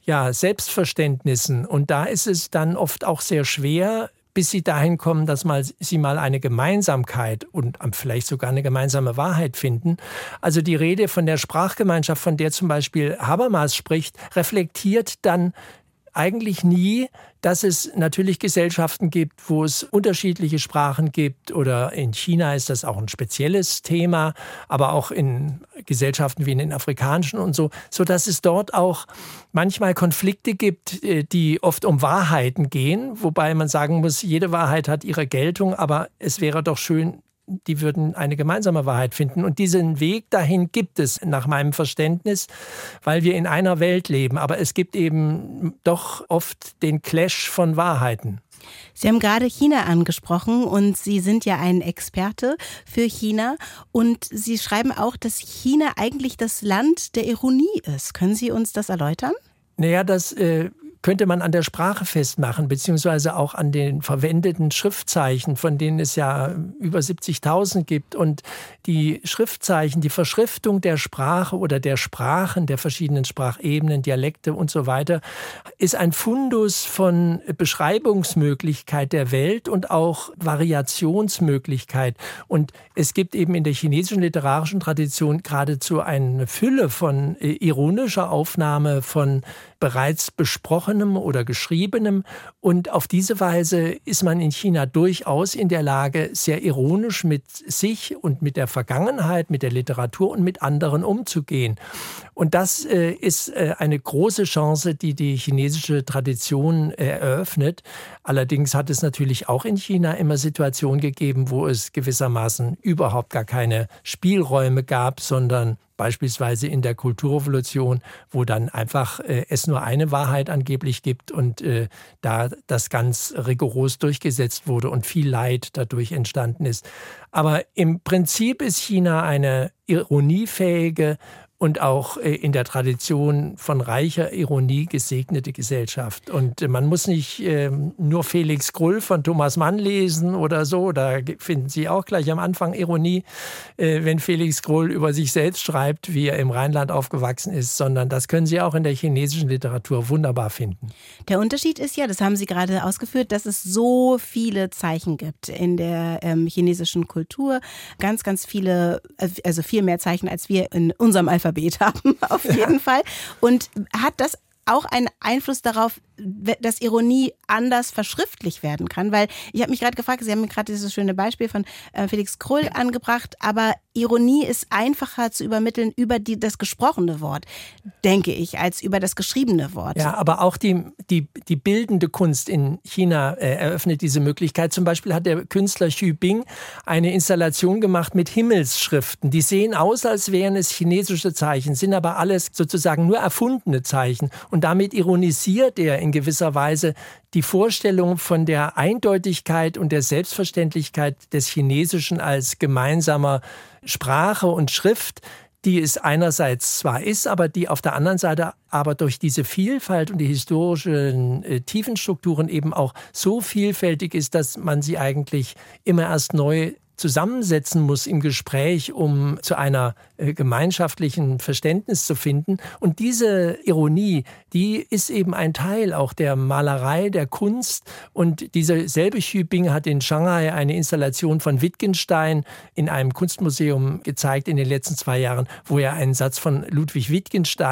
Speaker 6: Selbstverständnissen. Und da ist es dann oft auch sehr schwer, bis sie dahin kommen, dass sie mal eine Gemeinsamkeit und vielleicht sogar eine gemeinsame Wahrheit finden. Also die Rede von der Sprachgemeinschaft, von der zum Beispiel Habermas spricht, reflektiert dann eigentlich nie, dass es natürlich Gesellschaften gibt, wo es unterschiedliche Sprachen gibt, oder in China ist das auch ein spezielles Thema, aber auch in Gesellschaften wie in den afrikanischen und so dass es dort auch manchmal Konflikte gibt, die oft um Wahrheiten gehen, wobei man sagen muss, jede Wahrheit hat ihre Geltung, aber es wäre doch schön, die würden eine gemeinsame Wahrheit finden. Und diesen Weg dahin gibt es nach meinem Verständnis, weil wir in einer Welt leben. Aber es gibt eben doch oft den Clash von Wahrheiten.
Speaker 3: Sie haben gerade China angesprochen und Sie sind ja ein Experte für China. Und Sie schreiben auch, dass China eigentlich das Land der Ironie ist. Können Sie uns das erläutern?
Speaker 6: Naja, das könnte man an der Sprache festmachen, beziehungsweise auch an den verwendeten Schriftzeichen, von denen es ja über 70.000 gibt. Und die Schriftzeichen, die Verschriftung der Sprache oder der Sprachen, der verschiedenen Sprachebenen, Dialekte und so weiter, ist ein Fundus von Beschreibungsmöglichkeit der Welt und auch Variationsmöglichkeit. Und es gibt eben in der chinesischen literarischen Tradition geradezu eine Fülle von ironischer Aufnahme von bereits Besprochenem oder Geschriebenem. Und auf diese Weise ist man in China durchaus in der Lage, sehr ironisch mit sich und mit der Vergangenheit, mit der Literatur und mit anderen umzugehen. Und das ist eine große Chance, die die chinesische Tradition eröffnet. Allerdings hat es natürlich auch in China immer Situationen gegeben, wo es gewissermaßen überhaupt gar keine Spielräume gab, sondern beispielsweise in der Kulturrevolution, wo dann einfach es nur eine Wahrheit angeblich gibt und da das ganz rigoros durchgesetzt wurde und viel Leid dadurch entstanden ist. Aber im Prinzip ist China eine ironiefähige und auch in der Tradition von reicher Ironie gesegnete Gesellschaft. Und man muss nicht nur Felix Krull von Thomas Mann lesen oder so, da finden Sie auch gleich am Anfang Ironie, wenn Felix Krull über sich selbst schreibt, wie er im Rheinland aufgewachsen ist, sondern das können Sie auch in der chinesischen Literatur wunderbar finden.
Speaker 3: Der Unterschied ist ja, das haben Sie gerade ausgeführt, dass es so viele Zeichen gibt in der chinesischen Kultur. Ganz, ganz viele, also viel mehr Zeichen, als wir in unserem Alphabet haben, auf jeden Fall. Und hat das auch einen Einfluss darauf, dass Ironie anders verschriftlich werden kann? Weil ich habe mich gerade gefragt, Sie haben mir gerade dieses schöne Beispiel von Felix Krull angebracht, aber Ironie ist einfacher zu übermitteln über das gesprochene Wort, denke ich, als über das geschriebene Wort.
Speaker 6: Ja, aber auch die bildende Kunst in China eröffnet diese Möglichkeit. Zum Beispiel hat der Künstler Xu Bing eine Installation gemacht mit Himmelsschriften. Die sehen aus, als wären es chinesische Zeichen, sind aber alles sozusagen nur erfundene Zeichen. Und damit ironisiert er in gewisser Weise die Vorstellung von der Eindeutigkeit und der Selbstverständlichkeit des Chinesischen als gemeinsamer Sprache und Schrift, die es einerseits zwar ist, aber die auf der anderen Seite aber durch diese Vielfalt und die historischen Tiefenstrukturen eben auch so vielfältig ist, dass man sie eigentlich immer erst neu zusammensetzen muss im Gespräch, um zu einer gemeinschaftlichen Verständnis zu finden. Und diese Ironie, die ist eben ein Teil auch der Malerei, der Kunst. Und dieser selbe Xu Bing hat in Shanghai eine Installation von Wittgenstein in einem Kunstmuseum gezeigt in den letzten 2 Jahren, wo er einen Satz von Ludwig Wittgenstein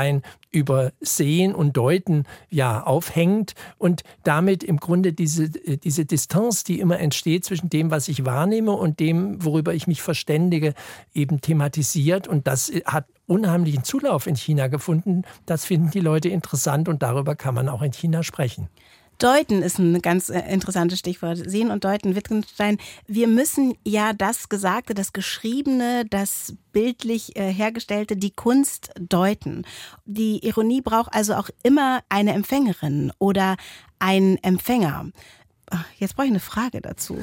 Speaker 6: über Sehen und Deuten aufhängt und damit im Grunde diese Distanz, die immer entsteht zwischen dem, was ich wahrnehme und dem, worüber ich mich verständige, eben thematisiert. Und das hat unheimlichen Zulauf in China gefunden. Das finden die Leute interessant und darüber kann man auch in China sprechen.
Speaker 3: Deuten ist ein ganz interessantes Stichwort. Sehen und Deuten, Wittgenstein. Wir müssen ja das Gesagte, das Geschriebene, das bildlich Hergestellte, die Kunst deuten. Die Ironie braucht also auch immer eine Empfängerin oder einen Empfänger. Jetzt brauche ich eine Frage dazu.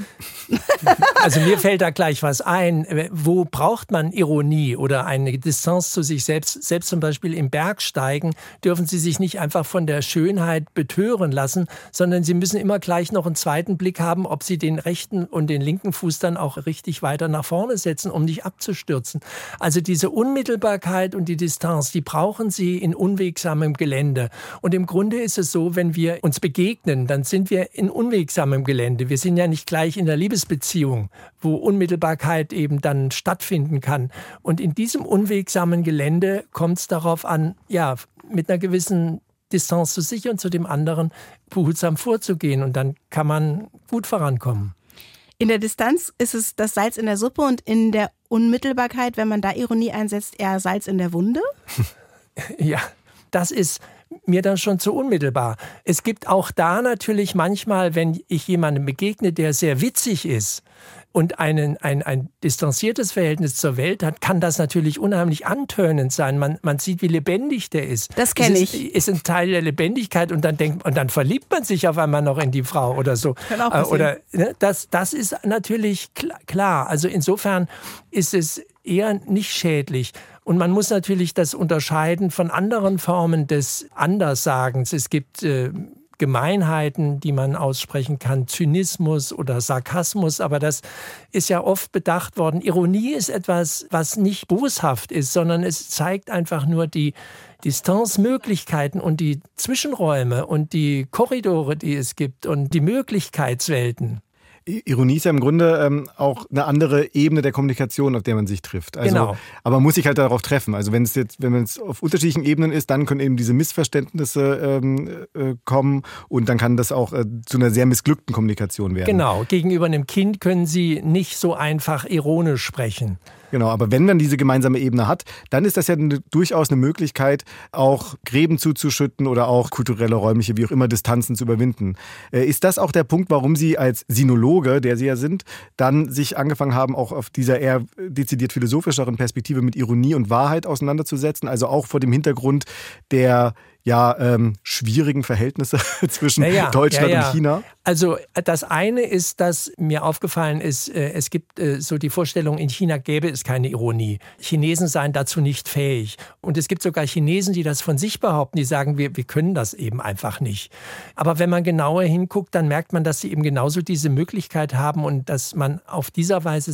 Speaker 6: Also mir fällt da gleich was ein. Wo braucht man Ironie oder eine Distanz zu sich selbst? Selbst zum Beispiel im Bergsteigen dürfen Sie sich nicht einfach von der Schönheit betören lassen, sondern Sie müssen immer gleich noch einen zweiten Blick haben, ob Sie den rechten und den linken Fuß dann auch richtig weiter nach vorne setzen, um nicht abzustürzen. Also diese Unmittelbarkeit und die Distanz, die brauchen Sie in unwegsamem Gelände. Und im Grunde ist es so, wenn wir uns begegnen, dann sind wir in unwegsamem Gelände. Wir sind ja nicht gleich in der Liebesbeziehung, wo Unmittelbarkeit eben dann stattfinden kann. Und in diesem unwegsamen Gelände kommt es darauf an, mit einer gewissen Distanz zu sich und zu dem anderen behutsam vorzugehen. Und dann kann man gut vorankommen.
Speaker 3: In der Distanz ist es das Salz in der Suppe und in der Unmittelbarkeit, wenn man da Ironie einsetzt, eher Salz in der Wunde?
Speaker 6: Ja, das ist mir dann schon zu unmittelbar. Es gibt auch da natürlich manchmal, wenn ich jemandem begegne, der sehr witzig ist und ein distanziertes Verhältnis zur Welt hat, kann das natürlich unheimlich antörnend sein. Man sieht, wie lebendig der ist.
Speaker 3: Das kenne ich.
Speaker 6: Ist ein Teil der Lebendigkeit und dann verliebt man sich auf einmal noch in die Frau oder so.
Speaker 3: Kann auch passieren.
Speaker 6: Das ist natürlich klar. Also insofern ist es eher nicht schädlich. Und man muss natürlich das unterscheiden von anderen Formen des Anderssagens. Es gibt Gemeinheiten, die man aussprechen kann, Zynismus oder Sarkasmus, aber das ist ja oft bedacht worden. Ironie ist etwas, was nicht boshaft ist, sondern es zeigt einfach nur die Distanzmöglichkeiten und die Zwischenräume und die Korridore, die es gibt und die Möglichkeitswelten.
Speaker 2: Ironie ist ja im Grunde auch eine andere Ebene der Kommunikation, auf der man sich trifft. Also,
Speaker 6: genau. Aber
Speaker 2: man muss sich halt darauf treffen. Also wenn man es auf unterschiedlichen Ebenen ist, dann können eben diese Missverständnisse kommen und dann kann das auch zu einer sehr missglückten Kommunikation werden.
Speaker 6: Genau. Gegenüber einem Kind können Sie nicht so einfach ironisch sprechen.
Speaker 2: Genau, aber wenn man diese gemeinsame Ebene hat, dann ist das ja durchaus eine Möglichkeit, auch Gräben zuzuschütten oder auch kulturelle, räumliche, wie auch immer, Distanzen zu überwinden. Ist das auch der Punkt, warum Sie als Sinologe, der Sie ja sind, dann sich angefangen haben, auch auf dieser eher dezidiert philosophischeren Perspektive mit Ironie und Wahrheit auseinanderzusetzen? Also auch vor dem Hintergrund der schwierigen Verhältnisse zwischen Deutschland und China?
Speaker 6: Also das eine ist, dass mir aufgefallen ist, es gibt so die Vorstellung, in China gäbe es keine Ironie. Chinesen seien dazu nicht fähig. Und es gibt sogar Chinesen, die das von sich behaupten, die sagen, wir können das eben einfach nicht. Aber wenn man genauer hinguckt, dann merkt man, dass sie eben genauso diese Möglichkeit haben und dass man auf diese Weise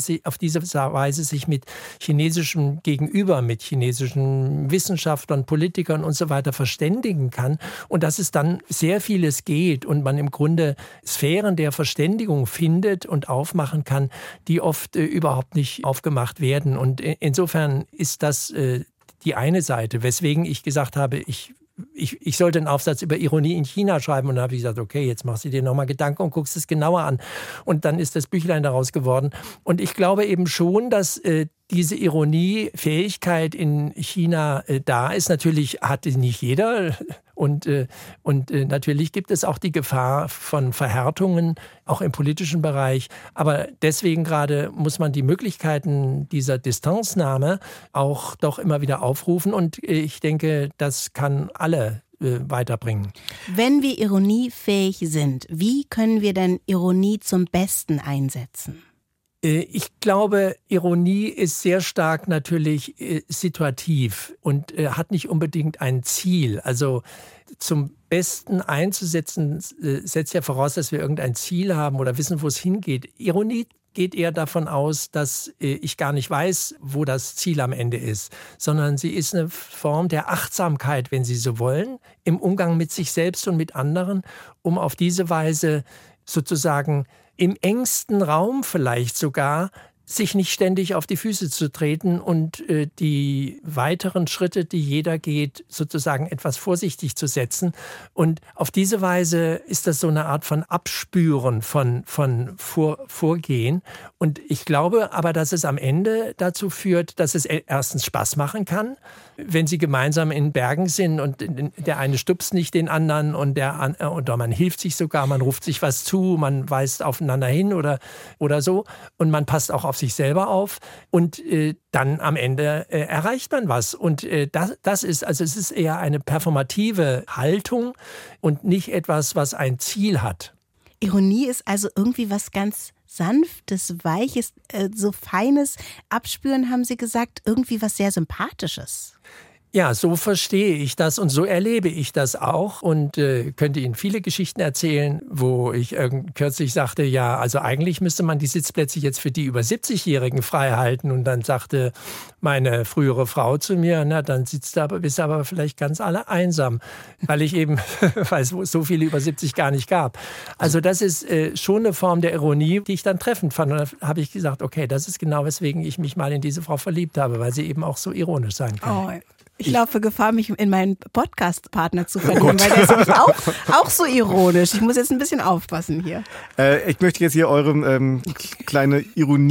Speaker 6: sich mit chinesischem Gegenüber, mit chinesischen Wissenschaftlern, Politikern und so weiter verständigen kann und dass es dann sehr vieles geht und man im Grunde Sphären der Verständigung findet und aufmachen kann, die oft überhaupt nicht aufgemacht werden. Und insofern ist das die eine Seite, weswegen ich gesagt habe, ich sollte einen Aufsatz über Ironie in China schreiben. Und dann habe ich gesagt, okay, jetzt machst du dir nochmal Gedanken und guckst es genauer an. Und dann ist das Büchlein daraus geworden. Und ich glaube eben schon, dass diese Ironiefähigkeit in China da ist. Natürlich hat nicht jeder. Und natürlich gibt es auch die Gefahr von Verhärtungen, auch im politischen Bereich. Aber deswegen gerade muss man die Möglichkeiten dieser Distanznahme auch doch immer wieder aufrufen. Und ich denke, das kann alle weiterbringen.
Speaker 3: Wenn wir ironiefähig sind, wie können wir denn Ironie zum Besten einsetzen?
Speaker 6: Ich glaube, Ironie ist sehr stark natürlich situativ und hat nicht unbedingt ein Ziel. Also zum Besten einzusetzen, setzt ja voraus, dass wir irgendein Ziel haben oder wissen, wo es hingeht. Ironie geht eher davon aus, dass ich gar nicht weiß, wo das Ziel am Ende ist, sondern sie ist eine Form der Achtsamkeit, wenn Sie so wollen, im Umgang mit sich selbst und mit anderen, um auf diese Weise sozusagen im engsten Raum vielleicht sogar sich nicht ständig auf die Füße zu treten und die weiteren Schritte, die jeder geht, sozusagen etwas vorsichtig zu setzen. Und auf diese Weise ist das so eine Art von Abspüren von Vorgehen. Und ich glaube aber, dass es am Ende dazu führt, dass es erstens Spaß machen kann, wenn sie gemeinsam in Bergen sind und der eine stupst nicht den anderen oder man hilft sich sogar, man ruft sich was zu, man weist aufeinander hin oder so und man passt auch auf sich selber auf und dann am Ende erreicht man was. Und es ist eher eine performative Haltung und nicht etwas, was ein Ziel hat.
Speaker 3: Ironie ist also irgendwie was ganz Sanftes, Weiches, so feines Abspüren, haben Sie gesagt, irgendwie was sehr Sympathisches.
Speaker 6: Ja, so verstehe ich das und so erlebe ich das auch und könnte Ihnen viele Geschichten erzählen, wo ich kürzlich sagte, ja, also eigentlich müsste man die Sitzplätze jetzt für die über 70-Jährigen frei halten und dann sagte meine frühere Frau zu mir, na, dann bist du aber vielleicht ganz alle einsam, weil es so viele über 70 gar nicht gab. Also das ist schon eine Form der Ironie, die ich dann treffend fand und dann habe ich gesagt, okay, das ist genau weswegen ich mich mal in diese Frau verliebt habe, weil sie eben auch so ironisch sein kann.
Speaker 3: Oh. Ich laufe Gefahr, mich in meinen Podcast-Partner zu verlieben, weil der ist nämlich auch so ironisch. Ich muss jetzt ein bisschen aufpassen hier.
Speaker 2: Ich möchte jetzt hier eure kleine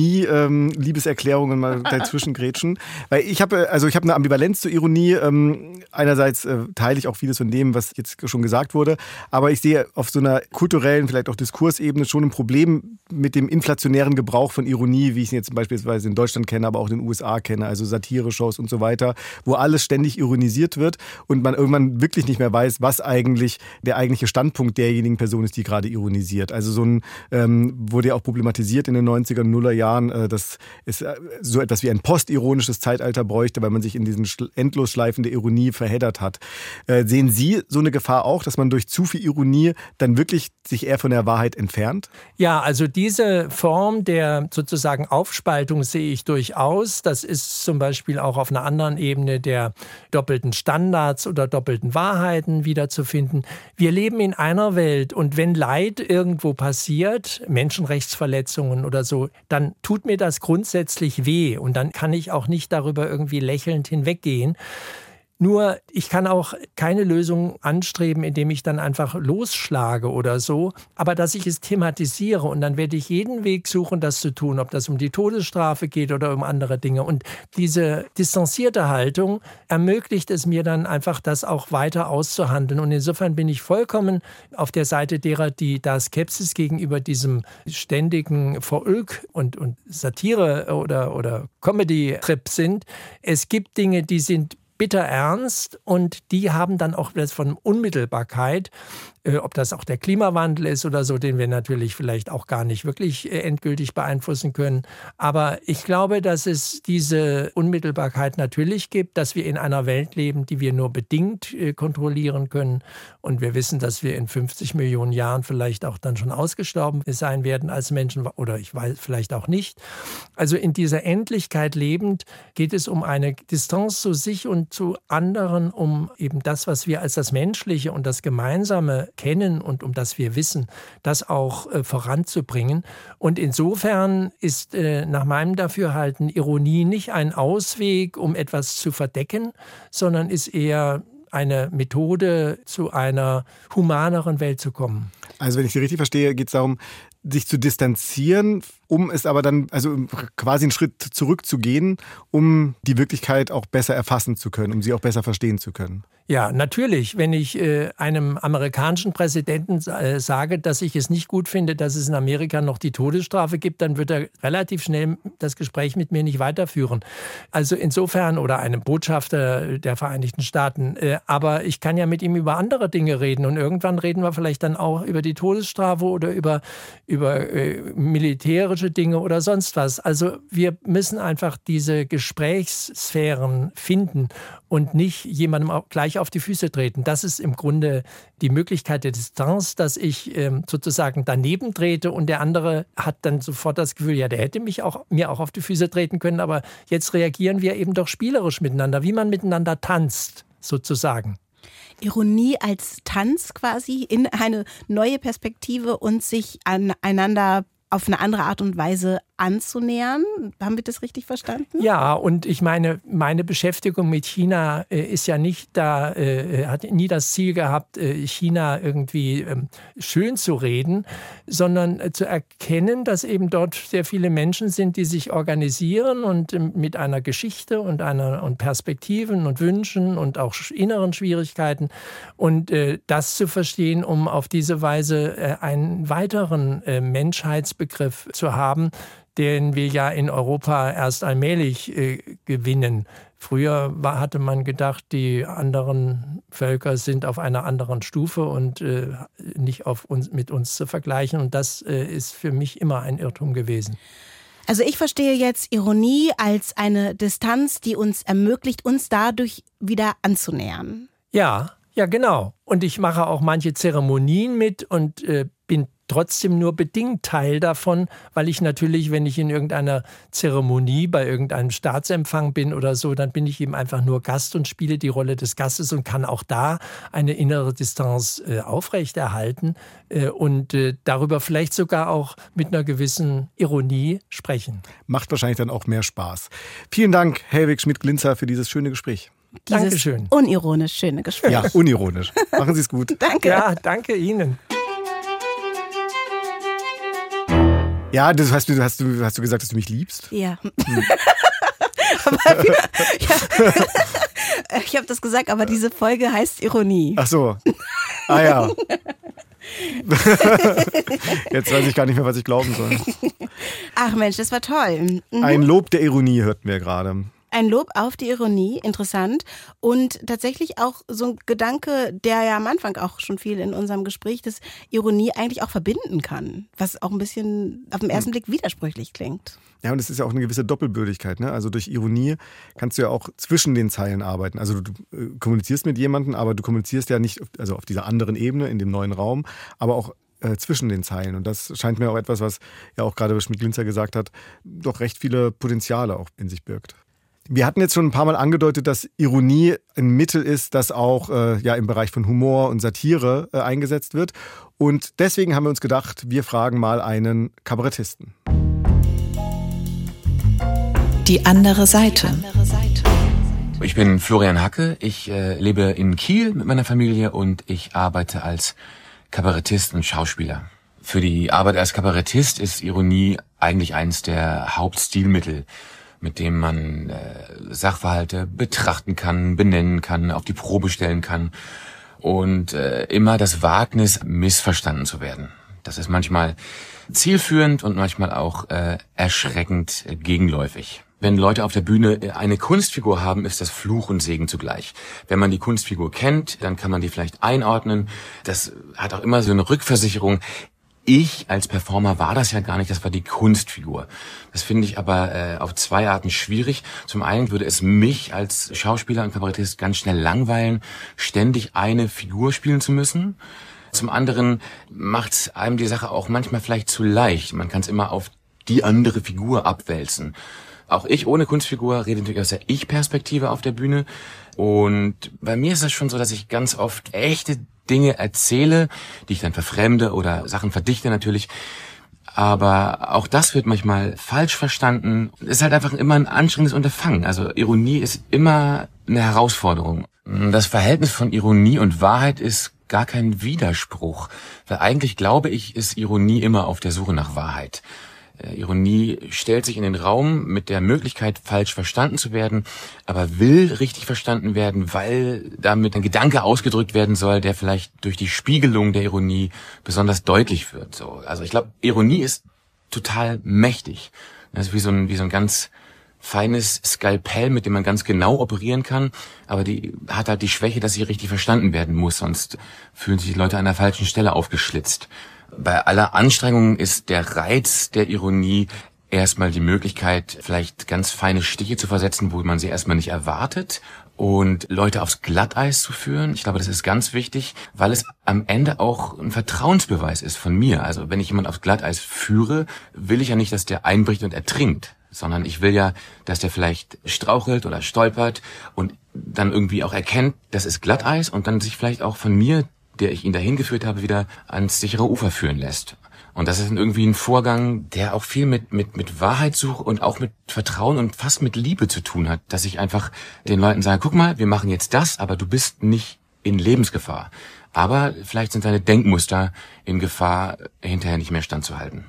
Speaker 2: Ironie-Liebeserklärungen mal dazwischen grätschen. Weil ich habe eine Ambivalenz zur Ironie. Einerseits teile ich auch vieles von dem, was jetzt schon gesagt wurde. Aber ich sehe auf so einer kulturellen, vielleicht auch Diskursebene schon ein Problem mit dem inflationären Gebrauch von Ironie, wie ich es jetzt beispielsweise in Deutschland kenne, aber auch in den USA kenne, also Satire-Shows und so weiter, wo alles ständig ironisiert wird und man irgendwann wirklich nicht mehr weiß, was eigentlich der eigentliche Standpunkt derjenigen Person ist, die gerade ironisiert. Also wurde ja auch problematisiert in den 90er und 0er Jahren, dass es so etwas wie ein postironisches Zeitalter bräuchte, weil man sich in diesen Endlosschleifen der Ironie verheddert hat. Sehen Sie so eine Gefahr auch, dass man durch zu viel Ironie dann wirklich sich eher von der Wahrheit entfernt?
Speaker 6: Ja, also diese Form der sozusagen Aufspaltung sehe ich durchaus. Das ist zum Beispiel auch auf einer anderen Ebene der doppelten Standards oder doppelten Wahrheiten wiederzufinden. Wir leben in einer Welt und wenn Leid irgendwo passiert, Menschenrechtsverletzungen oder so, dann tut mir das grundsätzlich weh und dann kann ich auch nicht darüber irgendwie lächelnd hinweggehen. Nur, ich kann auch keine Lösung anstreben, indem ich dann einfach losschlage oder so, aber dass ich es thematisiere und dann werde ich jeden Weg suchen, das zu tun, ob das um die Todesstrafe geht oder um andere Dinge. Und diese distanzierte Haltung ermöglicht es mir dann einfach, das auch weiter auszuhandeln. Und insofern bin ich vollkommen auf der Seite derer, die da Skepsis gegenüber diesem ständigen Verölk und Satire oder Comedy-Trip sind. Es gibt Dinge, die sind bitter ernst und die haben dann auch was von Unmittelbarkeit, ob das auch der Klimawandel ist oder so, den wir natürlich vielleicht auch gar nicht wirklich endgültig beeinflussen können. Aber ich glaube, dass es diese Unmittelbarkeit natürlich gibt, dass wir in einer Welt leben, die wir nur bedingt kontrollieren können. Und wir wissen, dass wir in 50 Millionen Jahren vielleicht auch dann schon ausgestorben sein werden als Menschen oder ich weiß vielleicht auch nicht. Also in dieser Endlichkeit lebend geht es um eine Distanz zu sich und zu anderen, um eben das, was wir als das Menschliche und das Gemeinsame kennen und um das wir wissen, das auch voranzubringen. Und insofern ist nach meinem Dafürhalten Ironie nicht ein Ausweg, um etwas zu verdecken, sondern ist eher eine Methode, zu einer humaneren Welt zu kommen.
Speaker 2: Also wenn ich Sie richtig verstehe, geht es darum, sich zu distanzieren, um es aber dann, also quasi einen Schritt zurückzugehen, um die Wirklichkeit auch besser erfassen zu können, um sie auch besser verstehen zu können.
Speaker 6: Ja, natürlich. Wenn ich einem amerikanischen Präsidenten sage, dass ich es nicht gut finde, dass es in Amerika noch die Todesstrafe gibt, dann wird er relativ schnell das Gespräch mit mir nicht weiterführen. Also insofern, oder einem Botschafter der Vereinigten Staaten. Aber ich kann ja mit ihm über andere Dinge reden und irgendwann reden wir vielleicht dann auch über die Todesstrafe oder über militärische Dinge oder sonst was. Also wir müssen einfach diese Gesprächssphären finden und nicht jemandem auch gleich auf die Füße treten. Das ist im Grunde die Möglichkeit der Distanz, dass ich sozusagen daneben trete und der andere hat dann sofort das Gefühl, ja, der hätte mir auch auf die Füße treten können, aber jetzt reagieren wir eben doch spielerisch miteinander, wie man miteinander tanzt, sozusagen.
Speaker 3: Ironie als Tanz quasi in eine neue Perspektive und sich aneinander auf eine andere Art und Weise anzunähern. Haben wir das richtig verstanden?
Speaker 6: Ja, und ich meine Beschäftigung mit China ist ja nicht hat nie das Ziel gehabt, China irgendwie schön zu reden, sondern zu erkennen, dass eben dort sehr viele Menschen sind, die sich organisieren und mit einer Geschichte und Perspektiven und Wünschen und auch inneren Schwierigkeiten und das zu verstehen, um auf diese Weise einen weiteren Menschheitsbegriff zu haben, den wir ja in Europa erst allmählich gewinnen. Früher hatte man gedacht, die anderen Völker sind auf einer anderen Stufe und nicht mit uns zu vergleichen. Und das ist für mich immer ein Irrtum gewesen.
Speaker 3: Also ich verstehe jetzt Ironie als eine Distanz, die uns ermöglicht, uns dadurch wieder anzunähern.
Speaker 6: Ja, genau. Und ich mache auch manche Zeremonien mit und bin trotzdem nur bedingt Teil davon, weil ich natürlich, wenn ich in irgendeiner Zeremonie bei irgendeinem Staatsempfang bin oder so, dann bin ich eben einfach nur Gast und spiele die Rolle des Gastes und kann auch da eine innere Distanz aufrechterhalten und darüber vielleicht sogar auch mit einer gewissen Ironie sprechen.
Speaker 2: Macht wahrscheinlich dann auch mehr Spaß. Vielen Dank, Helwig Schmidt-Glinzer, für dieses schöne Gespräch.
Speaker 6: Dankeschön.
Speaker 3: Unironisch schöne Gespräch.
Speaker 2: Ja, unironisch. Machen Sie es gut.
Speaker 3: Danke.
Speaker 6: Ja, danke Ihnen.
Speaker 2: Ja, hast du gesagt, dass du mich liebst?
Speaker 3: Ja. Ich habe das gesagt, aber diese Folge heißt Ironie.
Speaker 2: Ach so. Ah ja. Jetzt weiß ich gar nicht mehr, was ich glauben soll.
Speaker 3: Ach Mensch, das war toll.
Speaker 2: Ein Lob der Ironie hörten wir gerade.
Speaker 3: Ein Lob auf die Ironie, interessant. Und tatsächlich auch so ein Gedanke, der ja am Anfang auch schon viel in unserem Gespräch, dass Ironie eigentlich auch verbinden kann. Was auch ein bisschen auf den ersten Blick widersprüchlich klingt.
Speaker 2: Ja, und es ist ja auch eine gewisse Doppelbödigkeit, ne? Also durch Ironie kannst du ja auch zwischen den Zeilen arbeiten. Also du kommunizierst mit jemandem, aber du kommunizierst ja nicht auf dieser anderen Ebene, in dem neuen Raum, aber auch zwischen den Zeilen. Und das scheint mir auch etwas, was ja auch gerade Schmidt-Glinzer gesagt hat, doch recht viele Potenziale auch in sich birgt. Wir hatten jetzt schon ein paar Mal angedeutet, dass Ironie ein Mittel ist, das auch im Bereich von Humor und Satire eingesetzt wird. Und deswegen haben wir uns gedacht, wir fragen mal einen Kabarettisten.
Speaker 1: Die andere Seite.
Speaker 7: Ich bin Florian Hacke, ich lebe in Kiel mit meiner Familie und ich arbeite als Kabarettist und Schauspieler. Für die Arbeit als Kabarettist ist Ironie eigentlich eines der Hauptstilmittel, mit dem man Sachverhalte betrachten kann, benennen kann, auf die Probe stellen kann und immer das Wagnis, missverstanden zu werden. Das ist manchmal zielführend und manchmal auch erschreckend gegenläufig. Wenn Leute auf der Bühne eine Kunstfigur haben, ist das Fluch und Segen zugleich. Wenn man die Kunstfigur kennt, dann kann man die vielleicht einordnen. Das hat auch immer so eine Rückversicherung. Ich als Performer war das ja gar nicht, das war die Kunstfigur. Das finde ich aber auf zwei Arten schwierig. Zum einen würde es mich als Schauspieler und Kabarettist ganz schnell langweilen, ständig eine Figur spielen zu müssen. Zum anderen macht es einem die Sache auch manchmal vielleicht zu leicht. Man kann es immer auf die andere Figur abwälzen. Auch ich ohne Kunstfigur rede natürlich aus der Ich-Perspektive auf der Bühne. Und bei mir ist es schon so, dass ich ganz oft echte Dinge erzähle, die ich dann verfremde oder Sachen verdichte natürlich. Aber auch das wird manchmal falsch verstanden. Es ist halt einfach immer ein anstrengendes Unterfangen. Also Ironie ist immer eine Herausforderung. Das Verhältnis von Ironie und Wahrheit ist gar kein Widerspruch. Weil eigentlich glaube ich, ist Ironie immer auf der Suche nach Wahrheit. Ironie stellt sich in den Raum mit der Möglichkeit, falsch verstanden zu werden, aber will richtig verstanden werden, weil damit ein Gedanke ausgedrückt werden soll, der vielleicht durch die Spiegelung der Ironie besonders deutlich wird. So, also ich glaube, Ironie ist total mächtig. Das ist wie so ein ganz feines Skalpell, mit dem man ganz genau operieren kann, aber die hat halt die Schwäche, dass sie richtig verstanden werden muss, sonst fühlen sich die Leute an der falschen Stelle aufgeschlitzt. Bei aller Anstrengung ist der Reiz der Ironie erstmal die Möglichkeit, vielleicht ganz feine Stiche zu versetzen, wo man sie erstmal nicht erwartet und Leute aufs Glatteis zu führen. Ich glaube, das ist ganz wichtig, weil es am Ende auch ein Vertrauensbeweis ist von mir. Also wenn ich jemanden aufs Glatteis führe, will ich ja nicht, dass der einbricht und ertrinkt, sondern ich will ja, dass der vielleicht strauchelt oder stolpert und dann irgendwie auch erkennt, das ist Glatteis und dann sich vielleicht auch von mir, der ich ihn dahin geführt habe, wieder ans sichere Ufer führen lässt. Und das ist irgendwie ein Vorgang, der auch viel mit Wahrheitssuche und auch mit Vertrauen und fast mit Liebe zu tun hat. Dass ich einfach den Leuten sage, guck mal, wir machen jetzt das, aber du bist nicht in Lebensgefahr. Aber vielleicht sind deine Denkmuster in Gefahr, hinterher nicht mehr standzuhalten.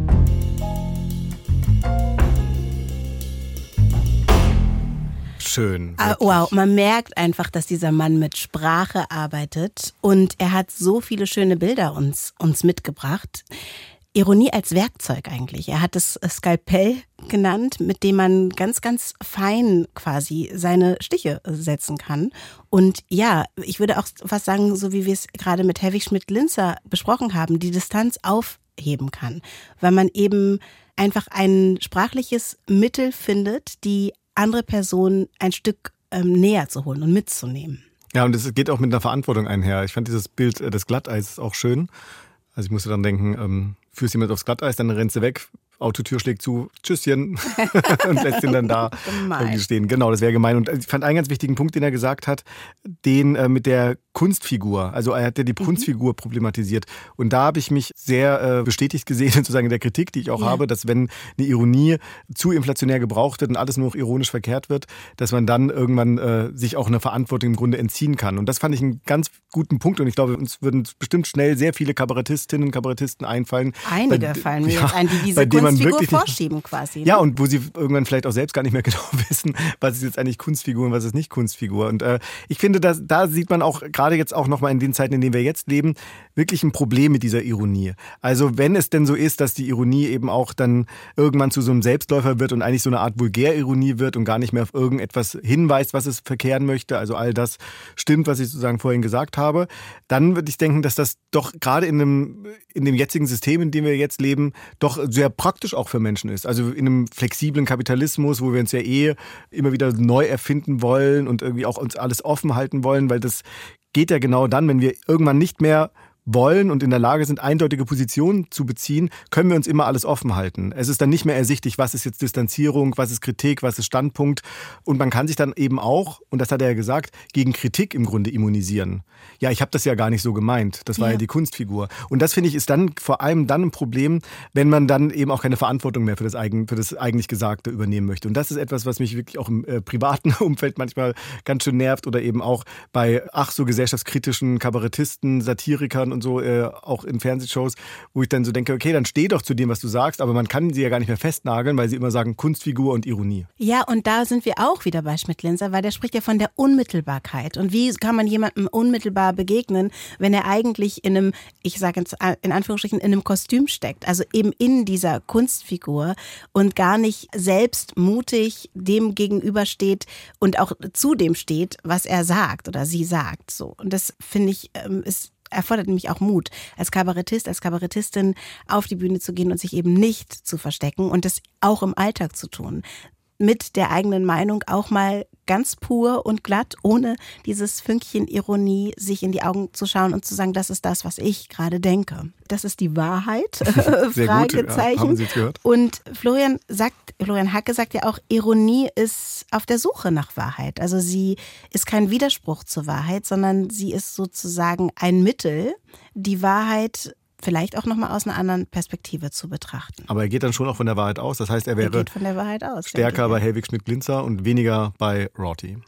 Speaker 2: Schön.
Speaker 3: Wow, man merkt einfach, dass dieser Mann mit Sprache arbeitet und er hat so viele schöne Bilder uns mitgebracht. Ironie als Werkzeug eigentlich. Er hat es Skalpell genannt, mit dem man ganz, ganz fein quasi seine Stiche setzen kann. Und ja, ich würde auch fast sagen, so wie wir es gerade mit Hedwig Schmidt-Linzer besprochen haben, die Distanz aufheben kann, weil man eben einfach ein sprachliches Mittel findet, die andere Personen ein Stück näher zu holen und mitzunehmen.
Speaker 2: Ja, und es geht auch mit einer Verantwortung einher. Ich fand dieses Bild des Glatteises auch schön. Also ich musste dann denken, führst jemand aufs Glatteis, dann rennst du weg, Autotür schlägt zu, Tschüsschen und lässt ihn dann da irgendwie stehen. Genau, das wäre gemein. Und ich fand einen ganz wichtigen Punkt, den er gesagt hat, den mit der Kunstfigur. Also er hat ja die Kunstfigur problematisiert. Und da habe ich mich sehr bestätigt gesehen, sozusagen in der Kritik, die ich auch habe, dass wenn eine Ironie zu inflationär gebraucht wird und alles nur noch ironisch verkehrt wird, dass man dann irgendwann sich auch einer Verantwortung im Grunde entziehen kann. Und das fand ich einen ganz guten Punkt. Und ich glaube, uns würden bestimmt schnell sehr viele Kabarettistinnen und Kabarettisten einfallen.
Speaker 3: Einige fallen mir jetzt ein, die diese Kunstfigur vorschieben quasi. Ne?
Speaker 2: Ja, und wo sie irgendwann vielleicht auch selbst gar nicht mehr genau wissen, was ist jetzt eigentlich Kunstfigur und was ist nicht Kunstfigur. Und ich finde, da sieht man auch, gerade jetzt auch nochmal in den Zeiten, in denen wir jetzt leben, wirklich ein Problem mit dieser Ironie. Also wenn es denn so ist, dass die Ironie eben auch dann irgendwann zu so einem Selbstläufer wird und eigentlich so eine Art Vulgärironie wird und gar nicht mehr auf irgendetwas hinweist, was es verkehren möchte, also all das stimmt, was ich sozusagen vorhin gesagt habe, dann würde ich denken, dass das doch gerade in dem jetzigen System, in dem wir jetzt leben, doch sehr praktisch auch für Menschen ist. Also in einem flexiblen Kapitalismus, wo wir uns ja immer wieder neu erfinden wollen und irgendwie auch uns alles offen halten wollen, weil das geht ja genau dann, wenn wir irgendwann nicht mehr wollen und in der Lage sind, eindeutige Positionen zu beziehen, können wir uns immer alles offen halten. Es ist dann nicht mehr ersichtlich, was ist jetzt Distanzierung, was ist Kritik, was ist Standpunkt. Und man kann sich dann eben auch, und das hat er ja gesagt, gegen Kritik im Grunde immunisieren. Ja, ich habe das ja gar nicht so gemeint. Das war ja die Kunstfigur. Und das, finde ich, ist dann vor allem dann ein Problem, wenn man dann eben auch keine Verantwortung mehr für das eigentlich Gesagte übernehmen möchte. Und das ist etwas, was mich wirklich auch im privaten Umfeld manchmal ganz schön nervt oder eben auch bei so gesellschaftskritischen Kabarettisten, Satirikern und so, auch in Fernsehshows, wo ich dann so denke, okay, dann steh doch zu dem, was du sagst, aber man kann sie ja gar nicht mehr festnageln, weil sie immer sagen Kunstfigur und Ironie.
Speaker 3: Ja, und da sind wir auch wieder bei Schmidt-Linzer, weil der spricht ja von der Unmittelbarkeit. Und wie kann man jemandem unmittelbar begegnen, wenn er eigentlich in einem, ich sage in Anführungsstrichen, in einem Kostüm steckt, also eben in dieser Kunstfigur und gar nicht selbst mutig dem gegenübersteht und auch zu dem steht, was er sagt oder sie sagt. So. Und das, finde ich, erfordert nämlich auch Mut, als Kabarettist, als Kabarettistin auf die Bühne zu gehen und sich eben nicht zu verstecken und das auch im Alltag zu tun. Mit der eigenen Meinung auch mal ganz pur und glatt, ohne dieses Fünkchen Ironie, sich in die Augen zu schauen und zu sagen, das ist das, was ich gerade denke. Das ist die Wahrheit,
Speaker 2: Sehr
Speaker 3: Fragezeichen.
Speaker 2: Gut, ja. Haben Sie es gehört?
Speaker 3: Und Florian Hacke sagt ja auch, Ironie ist auf der Suche nach Wahrheit. Also sie ist kein Widerspruch zur Wahrheit, sondern sie ist sozusagen ein Mittel, die Wahrheit vielleicht auch nochmal aus einer anderen Perspektive zu betrachten.
Speaker 2: Aber er geht dann schon auch von der Wahrheit aus. Das heißt, er wäre
Speaker 3: geht von der Wahrheit aus,
Speaker 2: stärker bei Hedwig Schmidt-Linzer und weniger bei Rorty.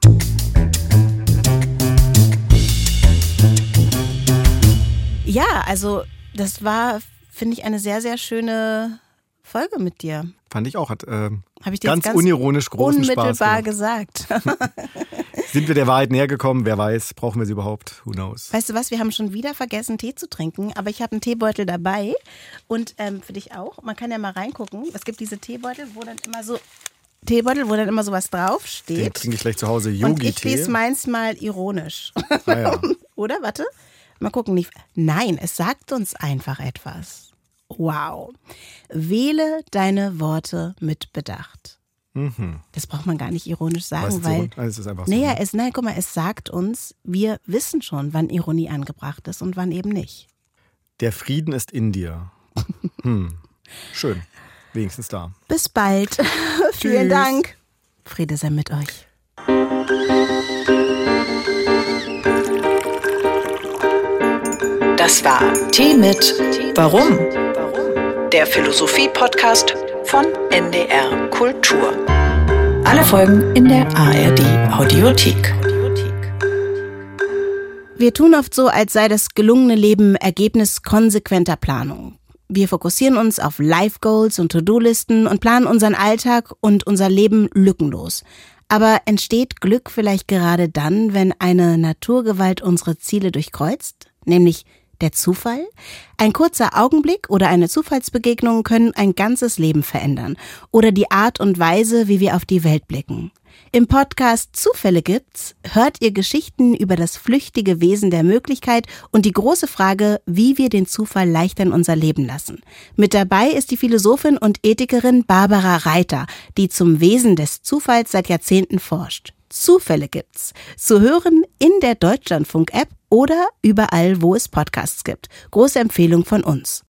Speaker 3: Ja, also das war, finde ich, eine sehr, sehr schöne Folge mit dir.
Speaker 2: Fand ich auch. Hat
Speaker 3: Hab ich dir
Speaker 2: ganz unironisch großen Spaß
Speaker 3: unmittelbar
Speaker 2: gemacht.
Speaker 3: gesagt.
Speaker 2: Sind wir der Wahrheit näher gekommen? Wer weiß, brauchen wir sie überhaupt? Who knows?
Speaker 3: Weißt du was, wir haben schon wieder vergessen, Tee zu trinken, aber ich habe einen Teebeutel dabei und für dich auch. Man kann ja mal reingucken. Es gibt diese Teebeutel, wo dann immer so was draufsteht.
Speaker 2: Den trinke ich gleich zu Hause. Yogi-Tee.
Speaker 3: Und ich lese meins mal ironisch.
Speaker 2: Ah, ja.
Speaker 3: Oder? Warte. Mal gucken. Nein, es sagt uns einfach etwas. Wow. Wähle deine Worte mit Bedacht. Das braucht man gar nicht ironisch sagen, weil
Speaker 2: es ist einfach so.
Speaker 3: Guck mal, es sagt uns, wir wissen schon, wann Ironie angebracht ist und wann eben nicht.
Speaker 2: Der Frieden ist in dir. Schön. Wenigstens da.
Speaker 3: Bis bald. Vielen Dank. Friede sei mit euch.
Speaker 1: Das war Tee mit Warum? der Philosophie-Podcast von NDR Kultur. Alle Folgen in der ARD Audiothek.
Speaker 3: Wir tun oft so, als sei das gelungene Leben Ergebnis konsequenter Planung. Wir fokussieren uns auf Life-Goals und To-Do-Listen und planen unseren Alltag und unser Leben lückenlos. Aber entsteht Glück vielleicht gerade dann, wenn eine Naturgewalt unsere Ziele durchkreuzt? Nämlich der Zufall? Ein kurzer Augenblick oder eine Zufallsbegegnung können ein ganzes Leben verändern. Oder die Art und Weise, wie wir auf die Welt blicken. Im Podcast Zufälle gibt's hört ihr Geschichten über das flüchtige Wesen der Möglichkeit und die große Frage, wie wir den Zufall leichter in unser Leben lassen. Mit dabei ist die Philosophin und Ethikerin Barbara Reiter, die zum Wesen des Zufalls seit Jahrzehnten forscht. Zufälle gibt's. Zu hören in der Deutschlandfunk-App oder überall, wo es Podcasts gibt. Große Empfehlung von uns.